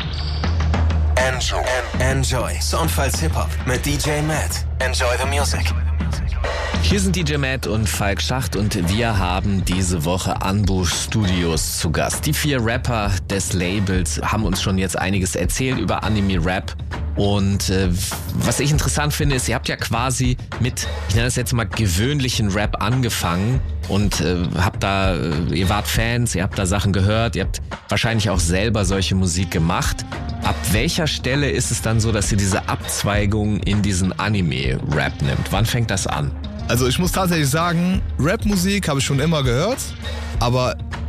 Enjoy. Soundfiles Hip-Hop mit DJ Matt. Enjoy the music. Hier sind DJ Matt und Falk Schacht und wir haben diese Woche Anbu Studios zu Gast. Die 4 Rapper des Labels haben uns schon jetzt einiges erzählt über Anime-Rap. Und was ich interessant finde, ist, ihr habt ja quasi mit, ich nenne das jetzt mal, gewöhnlichen Rap angefangen und ihr wart Fans, ihr habt da Sachen gehört, ihr habt wahrscheinlich auch selber solche Musik gemacht. Ab welcher Stelle ist es dann so, dass ihr diese Abzweigung in diesen Anime-Rap nimmt? Wann fängt das an? Also ich muss tatsächlich sagen, Rap-Musik habe ich schon immer gehört, aber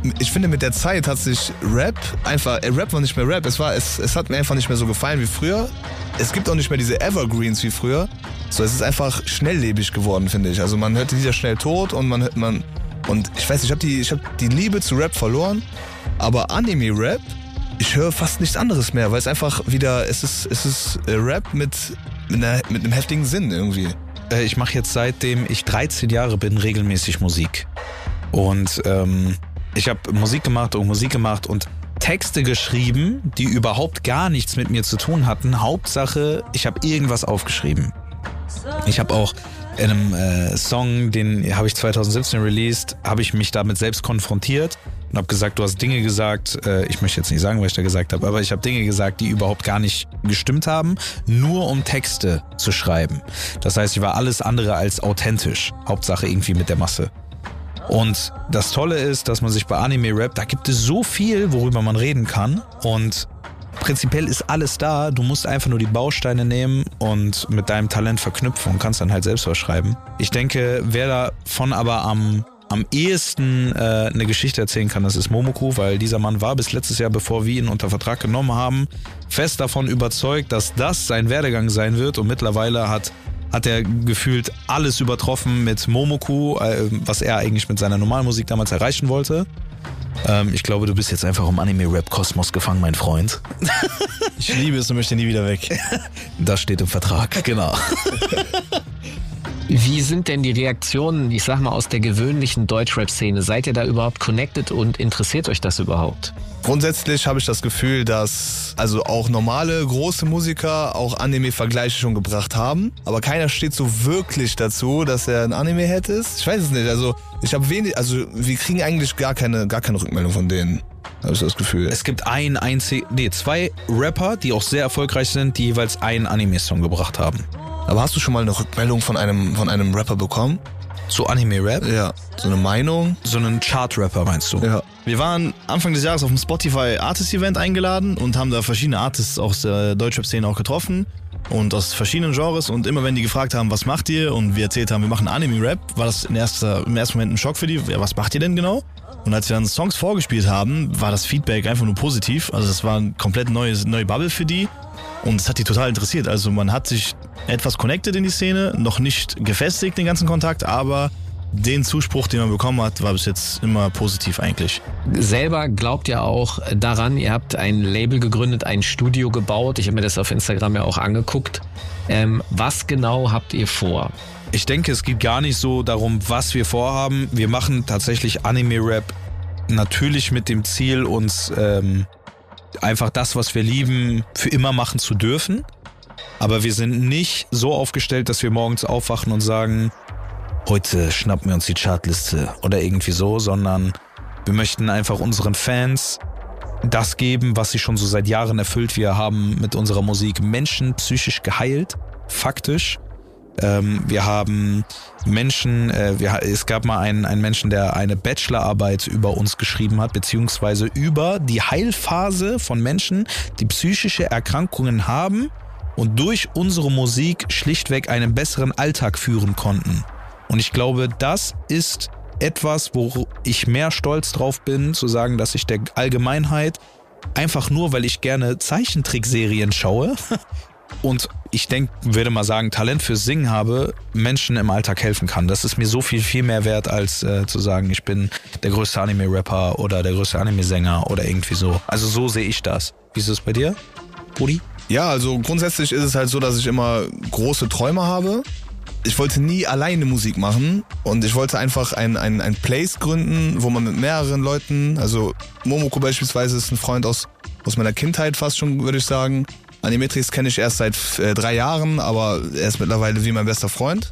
ich finde, mit der Zeit hat sich Rap war nicht mehr Rap. Es hat mir einfach nicht mehr so gefallen wie früher. Es gibt auch nicht mehr diese Evergreens wie früher. So, es ist einfach schnelllebig geworden, finde ich. Also man hört die Lieder schnell tot und und ich weiß nicht, ich hab die Liebe zu Rap verloren. Aber Anime-Rap, ich höre fast nichts anderes mehr, weil es einfach wieder, es ist Rap mit einem heftigen Sinn irgendwie. Ich mache jetzt, seitdem ich 13 Jahre bin, regelmäßig Musik. Und ich habe Musik gemacht und Texte geschrieben, die überhaupt gar nichts mit mir zu tun hatten. Hauptsache, ich habe irgendwas aufgeschrieben. Ich habe auch in einem Song, den habe ich 2017 released, habe ich mich damit selbst konfrontiert und habe gesagt, du hast Dinge gesagt, ich möchte jetzt nicht sagen, was ich da gesagt habe, aber ich habe Dinge gesagt, die überhaupt gar nicht gestimmt haben, nur um Texte zu schreiben. Das heißt, ich war alles andere als authentisch. Hauptsache irgendwie mit der Masse. Und das Tolle ist, dass man sich bei Anime-Rap, da gibt es so viel, worüber man reden kann. Und prinzipiell ist alles da. Du musst einfach nur die Bausteine nehmen und mit deinem Talent verknüpfen und kannst dann halt selbst was schreiben. Ich denke, wer davon aber am ehesten eine Geschichte erzählen kann, das ist Momoku, weil dieser Mann war bis letztes Jahr, bevor wir ihn unter Vertrag genommen haben, fest davon überzeugt, dass das sein Werdegang sein wird. Und mittlerweile hat er gefühlt alles übertroffen mit Momoku, was er eigentlich mit seiner normalen Musik damals erreichen wollte. Ich glaube, du bist jetzt einfach im Anime-Rap-Kosmos gefangen, mein Freund. Ich liebe es und möchte nie wieder weg. Das steht im Vertrag, genau. Wie sind denn die Reaktionen, ich sag mal, aus der gewöhnlichen Deutschrap-Szene? Seid ihr da überhaupt connected und interessiert euch das überhaupt? Grundsätzlich habe ich das Gefühl, dass also auch normale, große Musiker auch Anime-Vergleiche schon gebracht haben. Aber keiner steht so wirklich dazu, dass er ein Anime-Head ist. Ich weiß es nicht. Also wir kriegen eigentlich gar keine Rückmeldung von denen. Habe ich das Gefühl. Es gibt zwei Rapper, die auch sehr erfolgreich sind, die jeweils einen Anime-Song gebracht haben. Aber hast du schon mal eine Rückmeldung von einem Rapper bekommen? Zu Anime-Rap? Ja. So eine Meinung? So einen Chart-Rapper meinst du? Ja. Wir waren Anfang des Jahres auf dem Spotify Artist-Event eingeladen und haben da verschiedene Artists aus der Deutschrap-Szene auch getroffen und aus verschiedenen Genres. Und immer wenn die gefragt haben, was macht ihr? Und wir erzählt haben, wir machen Anime-Rap, war das im ersten Moment ein Schock für die. Ja, was macht ihr denn genau? Und als wir dann Songs vorgespielt haben, war das Feedback einfach nur positiv. Also das war ein komplett neue Bubble für die. Und es hat die total interessiert. Also man hat sich etwas connected in die Szene, noch nicht gefestigt den ganzen Kontakt, aber den Zuspruch, den man bekommen hat, war bis jetzt immer positiv eigentlich. Selber glaubt ihr auch daran, ihr habt ein Label gegründet, ein Studio gebaut. Ich habe mir das auf Instagram ja auch angeguckt. Was genau habt ihr vor? Ich denke, es geht gar nicht so darum, was wir vorhaben. Wir machen tatsächlich Anime-Rap natürlich mit dem Ziel, uns einfach das, was wir lieben, für immer machen zu dürfen. Aber wir sind nicht so aufgestellt, dass wir morgens aufwachen und sagen, heute schnappen wir uns die Chartliste oder irgendwie so, sondern wir möchten einfach unseren Fans das geben, was sie schon so seit Jahren erfüllt. Wir haben mit unserer Musik Menschen psychisch geheilt, faktisch. Wir haben Menschen, es gab mal einen Menschen, der eine Bachelorarbeit über uns geschrieben hat, beziehungsweise über die Heilphase von Menschen, die psychische Erkrankungen haben und durch unsere Musik schlichtweg einen besseren Alltag führen konnten. Und ich glaube, das ist etwas, wo ich mehr stolz drauf bin, zu sagen, dass ich der Allgemeinheit einfach nur, weil ich gerne Zeichentrickserien schaue und ich würde mal sagen, Talent fürs Singen habe, Menschen im Alltag helfen kann. Das ist mir so viel mehr wert, als zu sagen, ich bin der größte Anime-Rapper oder der größte Anime-Sänger oder irgendwie so. Also so sehe ich das. Wie ist es bei dir, Rudi? Ja, also grundsätzlich ist es halt so, dass ich immer große Träume habe. Ich wollte nie alleine Musik machen und ich wollte einfach ein Place gründen, wo man mit mehreren Leuten, also Momoku beispielsweise ist ein Freund aus meiner Kindheit fast schon, würde ich sagen. Animetrix kenne ich erst seit 3 Jahren, aber er ist mittlerweile wie mein bester Freund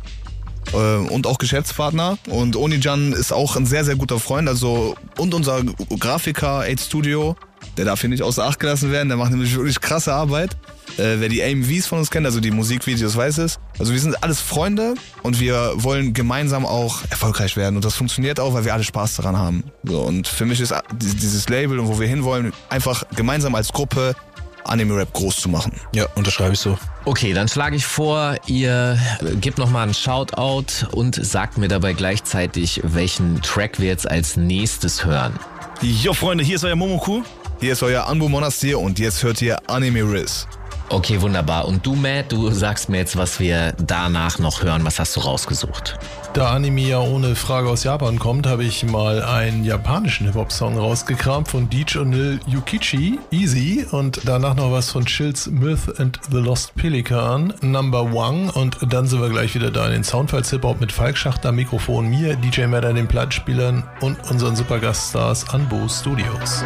und auch Geschäftspartner. Und Onijan ist auch ein sehr, sehr guter Freund. Also und unser Grafiker 8 Studio, der darf hier nicht außer Acht gelassen werden, der macht nämlich wirklich krasse Arbeit. Wer die AMVs von uns kennt, also die Musikvideos, weiß es. Also wir sind alles Freunde und wir wollen gemeinsam auch erfolgreich werden. Und das funktioniert auch, weil wir alle Spaß daran haben. So, und für mich ist dieses Label und wo wir hinwollen, einfach gemeinsam als Gruppe Anime-Rap groß zu machen. Ja, unterschreibe ich so. Okay, dann schlage ich vor, ihr gebt nochmal einen Shoutout und sagt mir dabei gleichzeitig, welchen Track wir jetzt als nächstes hören. Jo Freunde, hier ist euer Momoku. Hier ist euer Anbu Monastir und jetzt hört ihr Anime Riz. Okay, wunderbar. Und du, Matt, du sagst mir jetzt, was wir danach noch hören. Was hast du rausgesucht? Da Anime ja ohne Frage aus Japan kommt, habe ich mal einen japanischen Hip-Hop-Song rausgekramt von Deej O'Neill Yukichi, Easy, und danach noch was von Chills Myth and the Lost Pelican, Number One, und dann sind wir gleich wieder da in den Soundfiles Hip-Hop mit Falk Schacht am Mikrofon, mir, DJ Matt an den Plattenspielern und unseren Supergaststars Anbu Studios.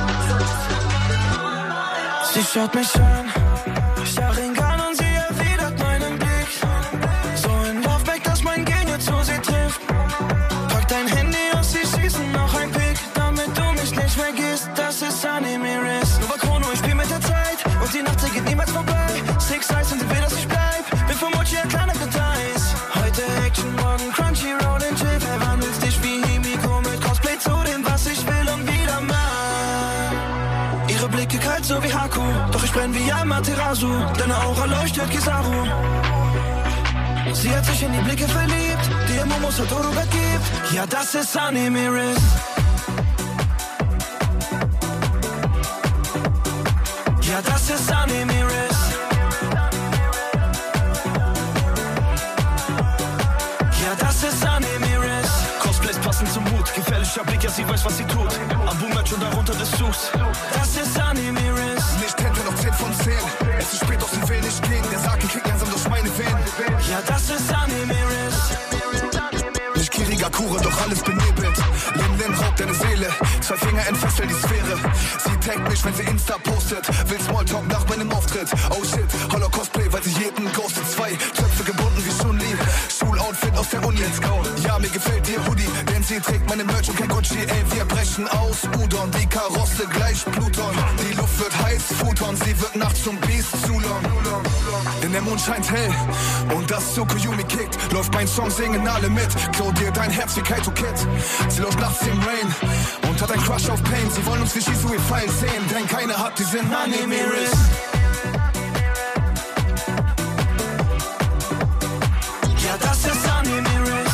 Sie schaut mich an, ich sag ihn kann und sie erwidert meinen Blick. So in Laufback, dass mein Genie zu sie trifft. Pack dein Handy und sie schießen noch ein Pick, damit du mich nicht vergisst, das ist Anime Riz. Nova Chrono, ich spiel mit der Zeit und die Nacht, sie geht niemals vorbei. Six Eyes und sie will, dass ich bleib, bin für Mochi ein kleiner Details. Heute Action, morgen Crunchyroll und Chill, verwandelst dich wie Himiko mit Cosplay zu dem, was ich will und wieder mal. Ihre Blicke kalt so wie Haku, doch ich brenn wie Amaterasu, deine Aura leuchtet Kizaru. Sie hat sich in die Blicke verliebt, die ihr Momo Satoru gibt. Ja, das ist Anime Riz. Ja, das ist Anime Riz. Ja, das ist Anime Riz. Cosplays passen zum Mut, gefährlicher Blick, ja sie weiß, was sie tut. Am Boom-Match und darunter des Suchs. Das ist Anime Riz. Nicht Tente, noch 10 von 10. Es ist spät, doch sie will nicht gehen. Der Sake kriegt langsam durch meine Venen. Ja, das ist Anime Riz. Nicht Kirigakure, doch alles benebelt. Lin raubt deine Seele. 2 Finger entfesseln die Sphäre. Sie taggt mich, wenn sie Insta postet. Will Smalltalk nach meinem Auftritt. Oh shit, Holocaust-Play, weil sie jeden ghostet. 2 Töpfe gebunden wie Chun-Li. Schuloutfit aus der Uni. Let's go. Ja, mir gefällt ihr Hoodie, denn sie trägt meine Merch und kein Gucci. Ey, wir brechen aus Udon. Die Karosse gleich Pluton. Die Luft wird heiß, Futon. Sie wird nachts zum Biest zu long. Denn der Mond scheint hell und das Tsukuyomi kickt. Läuft mein Song, singen alle mit. Klau dir dein Herz wie Kaito Kid. Sie läuft nachts im Rain und hat ein Crush auf Pain. Sie wollen uns wie Shisui Pfeil sehen, denn keiner hat diesen Anime Riz. Ja, das ist Anime Riz.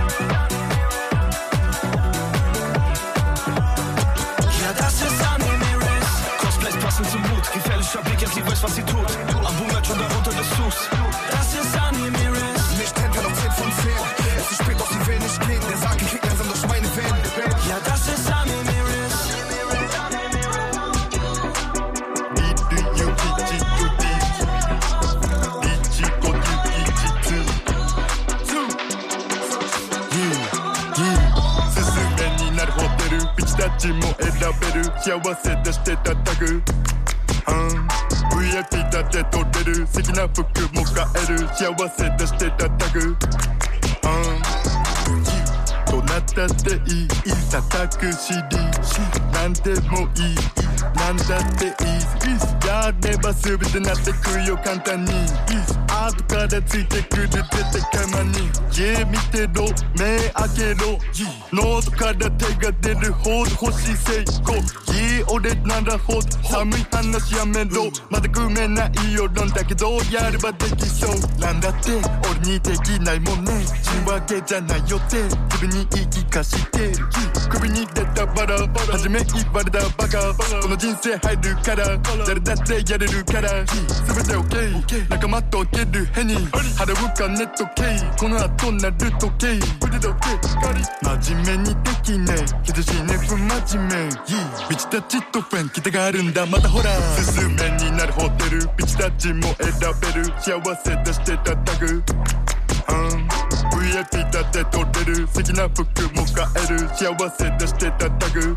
Ja, das ist Anime Riz. Cosplays passen zum Mut, gefährlicher Blick, ja sie weiß, was sie tut. Am Boom-Match und darunter des Suchs. Das ist Anime Riz. Nicht Tente, noch 10 von 10. Es ist spät, doch sie will nicht gehen. Der Sake kriegt langsam durch meine Venen. Ja, das ist Anime Riz. VIP だって取れる好きな服も買える幸せ出してたタグどなたでいい叩く CD なんでもいいなんだっていいやれば全てなってくよ簡単に後からついてくる出てかまに家見てろ目開けろ喉から手が出るほど欲しい成功俺ならほど寒い話やめろまだ組めないよ論だけどやればできそうなんだって俺にできないもんね死ぬわけじゃないよって自分に言い聞かしてる首に出たバラ初め言われたバカこの人生入るから誰だってやれるから全て OK 仲間と分けるヘニ払う金とケイこの後なる時計真面目にできねえけど死ね不真面目ビチたちとフェン来てがあるんだまたほらすすめになるホテルビチたちも選べる幸せ出してたタグVIP だって取れる好きな服も買える幸せ出してたタグ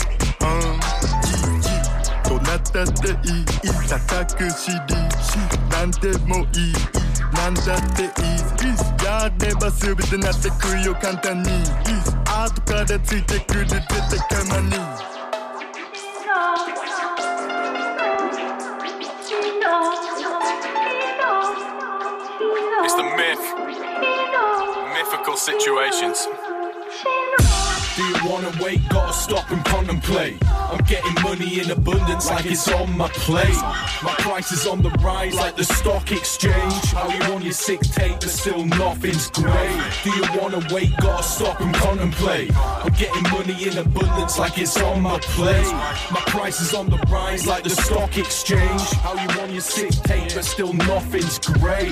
どなたでいい叩く CD なんでもいいなんだっていいやれば全てなってくよ簡単に後からついてくる出てかまに It's the myth. Mythical situations. Do you wanna wait? Gotta stop and contemplate. I'm getting money in abundance like it's on my plate. My price is on the rise like the stock exchange. How you on your sick tape but still nothing's great. Do you wanna wait? Gotta stop and contemplate. I'm getting money in abundance like it's on my plate. My price is on the rise like the stock exchange. How you on your sick tape but still nothing's great.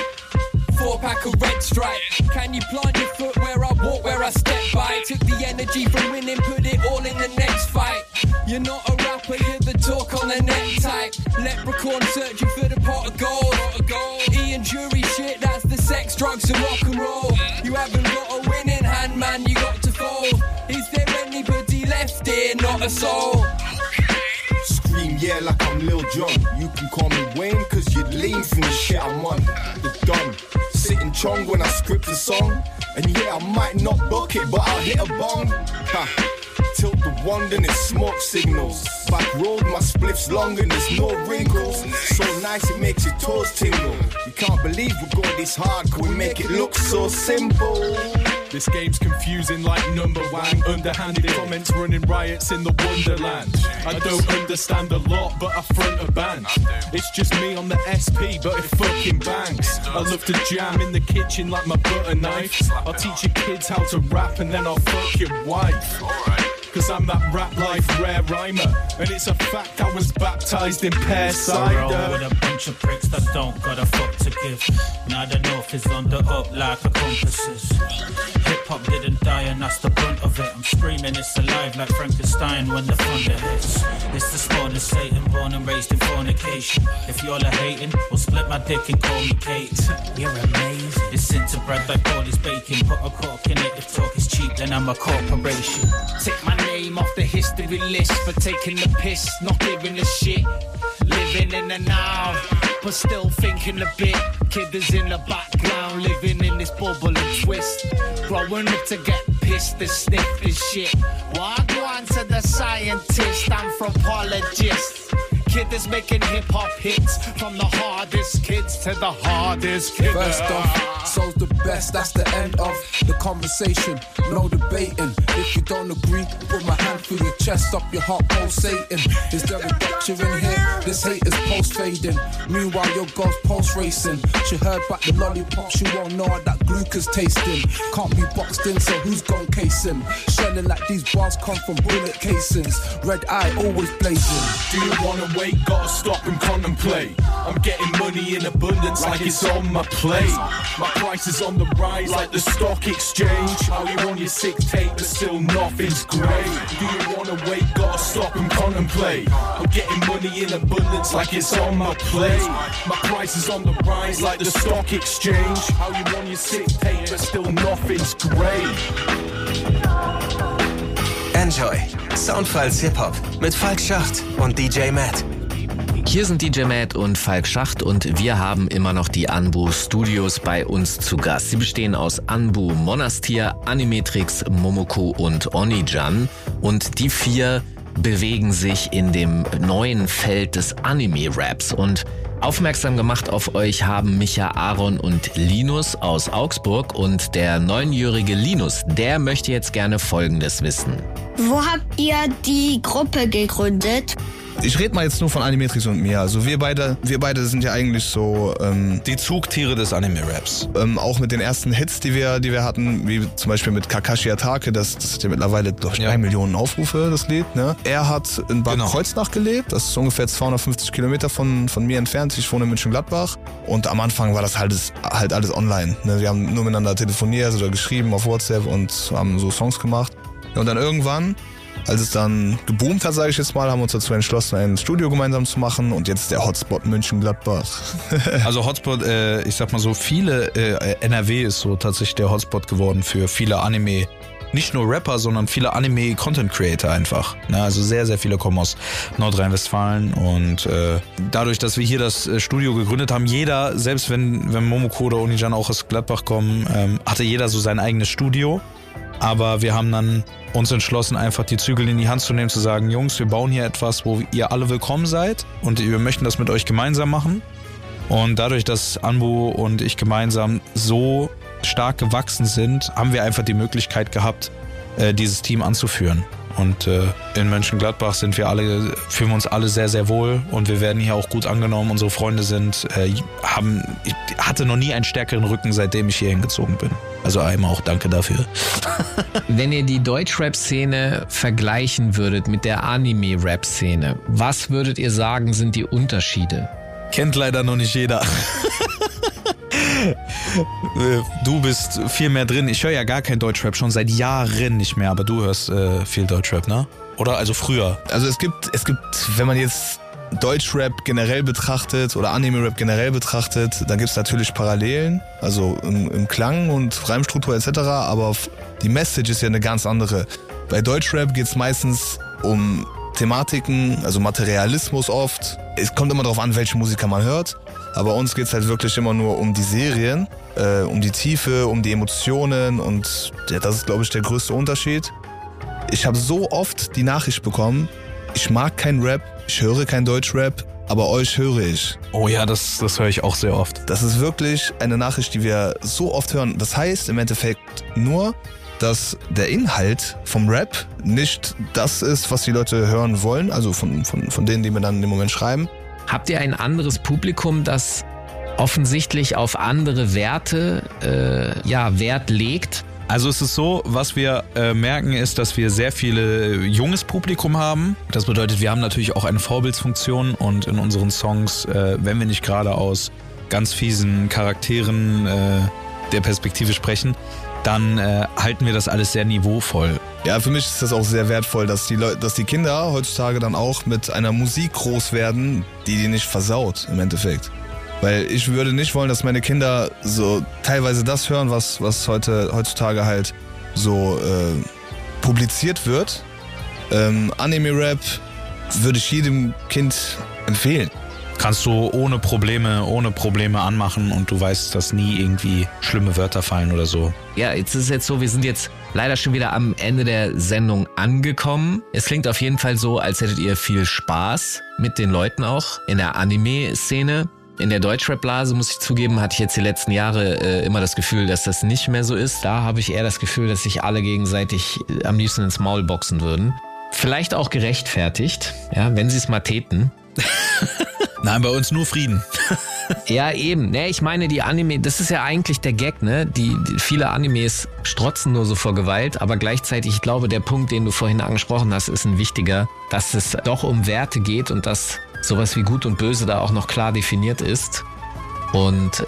4-pack of red stripe. Can you plant your foot where I walk, where I step by? Took the energy from winning, put it all in the next fight. You're not a rapper, you're the talk on the net type. Leprechaun searching for the pot of gold. Ian Jury shit, that's the sex, drugs and rock and roll. You haven't got a winning hand, man, you got to fold. Is there anybody left here, not a soul? Scream yeah like I'm Lil Jon. You can call me Wayne cause you're lean from the shit I'm on. The Don, sitting chong when I script a song. And yeah, I might not book it, but I'll hit a bong. Ha. Tilt the wand and it's smoke signals. Back road, my spliff's long and there's no wrinkles. So nice it makes your toes tingle. You can't believe we go this hard, cause we make it look so simple. This game's confusing like number one. Underhanded comments running riots in the wonderland. I don't understand a lot, but I front a band. It's just me on the SP, but it fucking bangs. I love to jam in the kitchen like my butter knife. I'll teach your kids how to rap and then I'll fuck your wife. Cause I'm that rap life rare rhymer. And it's a fact I was baptized in pear cider. Roll with a bunch of pricks that don't got a fuck to give. Now the north is on the up like accomplices. Hip-hop didn't die and that's the brunt of it. I'm screaming it's alive like Frankenstein when the thunder hits. It's the spawn of Satan, born and raised in fornication. If y'all are hating, we'll split my dick and call me Kate. You're amazing. It's interbred like Paulie's bacon. Put a cork in it, if talk is cheap then I'm a corporation. Take my name off the history list for taking the piss, not giving a shit. Living in the now, but still thinking a bit. Kid is in the background, living in this bubble and twist. Growing up to get pissed and sniff this shit. Why go on to the scientist, anthropologist? Kid is making hip-hop hits from the hardest kids to the hardest kids. First off, so's the best, that's the end of the conversation. No debating, if you don't agree, put my hand through your chest, up your heart pulsating. Is there a doctor in here? This hate is post-fading. Meanwhile your girl's post-racing. She heard about the lollipop, she won't know how that glucose tasting. Can't be boxed in, so who's gone casing? Shelling like these bars come from bullet casings. Red eye always blazing. Do you wanna wait? Gotta stop and contemplate. I'm getting money in abundance like it's on my plate. My price is on the rise like the stock exchange. How you on your sick tape but still nothing's great. Do you wanna wait? Gotta stop and contemplate. I'm getting money in abundance like it's on my plate. My price is on the rise like the stock exchange. How you on your sick tape but still nothing's great. Enjoy. Soundfiles Hip-Hop mit Falk Schacht und DJ Matt. Hier sind DJ Matt und Falk Schacht und wir haben immer noch die Anbu Studios bei uns zu Gast. Sie bestehen aus Anbu Monastir, Animetrix, Momoko und Onijan und die 4 bewegen sich in dem neuen Feld des Anime-Raps und aufmerksam gemacht auf euch haben Micha, Aaron und Linus aus Augsburg und der 9-jährige Linus, der möchte jetzt gerne Folgendes wissen. Wo habt ihr die Gruppe gegründet? Ich rede mal jetzt nur von Animetrix und mir. Also wir beide sind ja eigentlich so die Zugtiere des Anime-Raps. Auch mit den ersten Hits, die wir hatten, wie zum Beispiel mit Kakashi Atake, das hat ja mittlerweile, glaube ich, 3 Millionen Aufrufe, das Lied. Ne? Er hat in Bad Kreuznach gelebt, das ist ungefähr 250 Kilometer von mir entfernt. Ich wohne in Mönchengladbach und am Anfang war das halt alles online. Ne? Wir haben nur miteinander telefoniert oder geschrieben auf WhatsApp und haben so Songs gemacht. Und dann irgendwann, als es dann geboomt hat, sage ich jetzt mal, haben wir uns dazu entschlossen, ein Studio gemeinsam zu machen und jetzt ist der Hotspot Mönchengladbach. Also Hotspot, ich sag mal so, viele, NRW ist so tatsächlich der Hotspot geworden für viele Anime, nicht nur Rapper, sondern viele Anime-Content-Creator einfach. Na, also sehr, sehr viele kommen aus Nordrhein-Westfalen und dadurch, dass wir hier das Studio gegründet haben, jeder, selbst wenn Momoko oder Onijan auch aus Gladbach kommen, hatte jeder so sein eigenes Studio. Aber wir haben dann uns entschlossen, einfach die Zügel in die Hand zu nehmen, zu sagen, Jungs, wir bauen hier etwas, wo ihr alle willkommen seid und wir möchten das mit euch gemeinsam machen. Und dadurch, dass Anbu und ich gemeinsam so stark gewachsen sind, haben wir einfach die Möglichkeit gehabt, dieses Team anzuführen. Und in Mönchengladbach fühlen wir uns alle sehr, sehr wohl und wir werden hier auch gut angenommen. Unsere Freunde ich hatte noch nie einen stärkeren Rücken, seitdem ich hier hingezogen bin. Also einmal auch danke dafür. Wenn ihr die Deutschrap-Szene vergleichen würdet mit der Anime-Rap-Szene, was würdet ihr sagen, sind die Unterschiede? Kennt leider noch nicht jeder. Du bist viel mehr drin. Ich höre ja gar kein Deutschrap, schon seit Jahren nicht mehr, aber du hörst viel Deutschrap, ne? Oder also früher? Also es gibt, wenn man jetzt Deutschrap generell betrachtet oder Anime-Rap generell betrachtet, dann gibt es natürlich Parallelen, also im Klang und Reimstruktur etc., aber die Message ist ja eine ganz andere. Bei Deutschrap geht es meistens um Thematiken, also Materialismus oft. Es kommt immer darauf an, welche Musiker man hört. Aber uns geht's halt wirklich immer nur um die Serien, um die Tiefe, um die Emotionen und ja, das ist, glaube ich, der größte Unterschied. Ich habe so oft die Nachricht bekommen, ich mag kein Rap, ich höre kein Deutschrap, aber euch höre ich. Oh ja, das höre ich auch sehr oft. Das ist wirklich eine Nachricht, die wir so oft hören. Das heißt im Endeffekt nur, dass der Inhalt vom Rap nicht das ist, was die Leute hören wollen, also von denen, die mir dann im Moment schreiben. Habt ihr ein anderes Publikum, das offensichtlich auf andere Werte Wert legt? Also es ist so, was wir merken ist, dass wir sehr viele junges Publikum haben. Das bedeutet, wir haben natürlich auch eine Vorbildsfunktion und in unseren Songs, wenn wir nicht gerade aus ganz fiesen Charakteren der Perspektive sprechen, dann halten wir das alles sehr niveauvoll. Ja, für mich ist das auch sehr wertvoll, dass die Kinder heutzutage dann auch mit einer Musik groß werden, die nicht versaut im Endeffekt. Weil ich würde nicht wollen, dass meine Kinder so teilweise das hören, was heutzutage halt so publiziert wird. Anime-Rap würde ich jedem Kind empfehlen. Kannst du ohne Probleme anmachen und du weißt, dass nie irgendwie schlimme Wörter fallen oder so. Ja, jetzt ist es so, wir sind jetzt leider schon wieder am Ende der Sendung angekommen. Es klingt auf jeden Fall so, als hättet ihr viel Spaß mit den Leuten auch in der Anime-Szene. In der Deutschrap-Blase, muss ich zugeben, hatte ich jetzt die letzten Jahre immer das Gefühl, dass das nicht mehr so ist. Da habe ich eher das Gefühl, dass sich alle gegenseitig am liebsten ins Maul boxen würden. Vielleicht auch gerechtfertigt, ja, wenn sie es mal täten. Nein, bei uns nur Frieden. Ja, eben. Ne, ich meine, die Anime, das ist ja eigentlich der Gag, ne? Viele Animes strotzen nur so vor Gewalt, aber gleichzeitig, ich glaube, der Punkt, den du vorhin angesprochen hast, ist ein wichtiger, dass es doch um Werte geht und dass sowas wie Gut und Böse da auch noch klar definiert ist. Und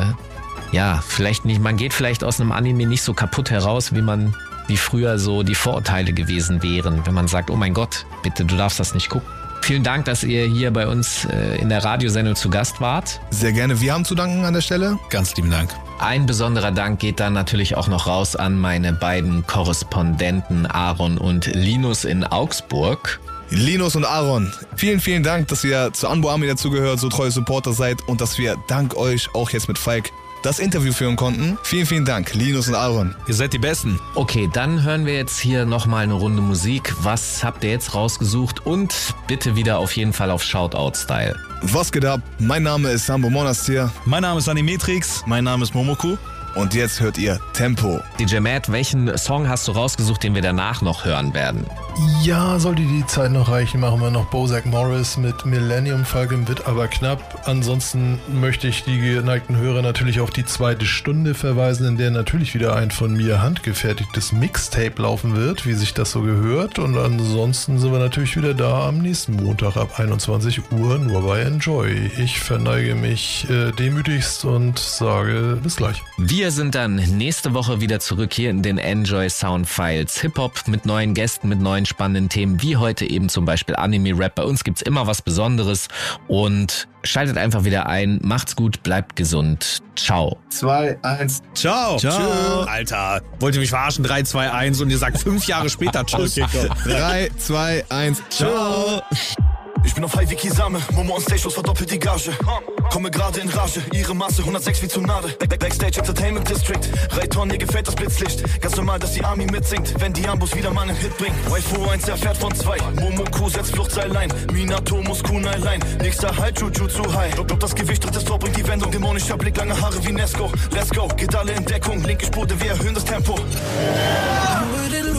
vielleicht nicht, man geht vielleicht aus einem Anime nicht so kaputt heraus, wie früher so die Vorurteile gewesen wären, wenn man sagt, oh mein Gott, bitte, du darfst das nicht gucken. Vielen Dank, dass ihr hier bei uns in der Radiosendung zu Gast wart. Sehr gerne. Wir haben zu danken an der Stelle. Ganz lieben Dank. Ein besonderer Dank geht dann natürlich auch noch raus an meine beiden Korrespondenten Aaron und Linus in Augsburg. Linus und Aaron, vielen, vielen Dank, dass ihr zur Anbo Army dazugehört, so treue Supporter seid und dass wir dank euch auch jetzt mit Falk das Interview führen konnten. Vielen, vielen Dank, Linus und Aaron. Ihr seid die Besten. Okay, dann hören wir jetzt hier nochmal eine Runde Musik. Was habt ihr jetzt rausgesucht? Und bitte wieder auf jeden Fall auf Shoutout-Style. Was geht ab? Mein Name ist Sambo Monastir. Mein Name ist Animetrix. Mein Name ist Momoku. Und jetzt hört ihr Tempo. DJ Matt, welchen Song hast du rausgesucht, den wir danach noch hören werden? Ja, sollte die Zeit noch reichen, machen wir noch Bozack Morris mit Millennium Falcon, wird aber knapp. Ansonsten möchte ich die geneigten Hörer natürlich auf die zweite Stunde verweisen, in der natürlich wieder ein von mir handgefertigtes Mixtape laufen wird, wie sich das so gehört. Und ansonsten sind wir natürlich wieder da am nächsten Montag ab 21 Uhr, nur bei Enjoy. Ich verneige mich demütigst und sage bis gleich. Wir sind dann nächste Woche wieder zurück hier in den Enjoy Sound Files. Hip-Hop mit neuen Gästen, mit neuen spannenden Themen, wie heute eben zum Beispiel Anime-Rap. Bei uns gibt's immer was Besonderes und schaltet einfach wieder ein. Macht's gut, bleibt gesund. Ciao. 2, 1. Ciao. Ciao. Alter, wollt ihr mich verarschen? 3, 2, 1 und ihr sagt 5 Jahre später Tschüss. Okay, 3, 2, 1. Ciao. Ich bin auf High wie Kisame, Momo on Stage, los verdoppelt die Gage. Komme gerade in Rage, ihre Masse 106 wie Tsunade. Backstage Entertainment District, Reiton, mir gefällt das Blitzlicht. Ganz normal, dass die Army mitsingt, wenn die Ambos wieder mal einen Hit bringt. Waifu 1 erfährt von 2, Momoku setzt Fluchtseil ein. Minato muss Kunai line, nächster Halt, Jujutsu High. Glaub das Gewicht, drittes Tor bringt die Wendung. Dämonischer Blick, lange Haare wie Nesco. Let's go, geht alle in Deckung, linke Spur, wir erhöhen das Tempo.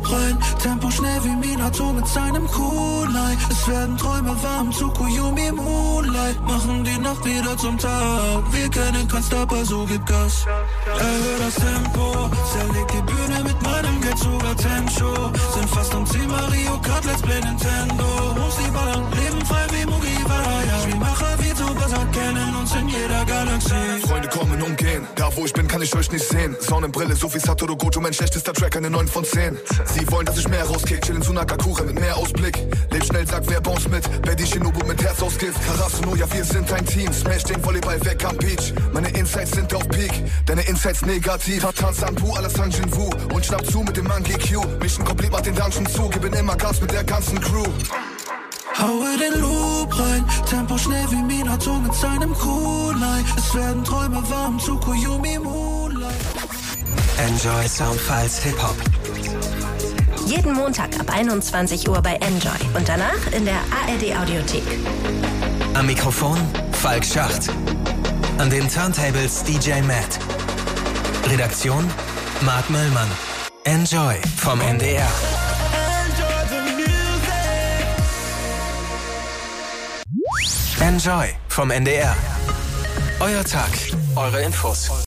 rein, Tempo schnell wie Minato mit seinem Kunai. Es werden Träume warm, Tsukuyomi Moonlight. Machen die Nacht wieder zum Tag. Wir kennen kein Stopper, so gibt Gas. Erhöht das Tempo, zerlegt die Bühne mit meinem Geld, sogar Tencho. Sind fast am Ziel, Mario Kart, Let's Play Nintendo. Muss die ballern, leben frei wie Mugiwara, ja. Spielmacher wie Tsubasa, kennen uns in jeder Galaxie. Freunde kommen und gehen, da wo ich bin, kann ich euch nicht sehen. Sonnenbrille, so wie Satoru Gojo, mein schlechtester Track, eine 9 von 10. Sie wollen, dass ich mehr rauskick, chillen zu Nakakura mit mehr Ausblick. Leb schnell, sag wer bounce mit, Betty Shinobu mit Herz aus Gift. Karasuno, ja wir sind ein Team, smash den Volleyball weg am Beach. Meine Insights sind auf Peak, deine Insights negativ. Tanz an Bu, alles an Jinwu und schnapp zu mit dem Monkey Q. Mission komplett, macht den Dungeon zu, geben immer Gas mit der ganzen Crew. Haue den Loop rein, Tempo schnell wie Minato mit seinem Kunai. Es werden Träume warm, Tsukuyomi Moonlight. Enjoy Soundfiles Hip-Hop. Jeden Montag ab 21 Uhr bei Enjoy und danach in der ARD Audiothek. Am Mikrofon Falk Schacht. An den Turntables DJ Matt. Redaktion Marc Möllmann. Enjoy vom NDR. Enjoy vom NDR. Euer Tag, eure Infos.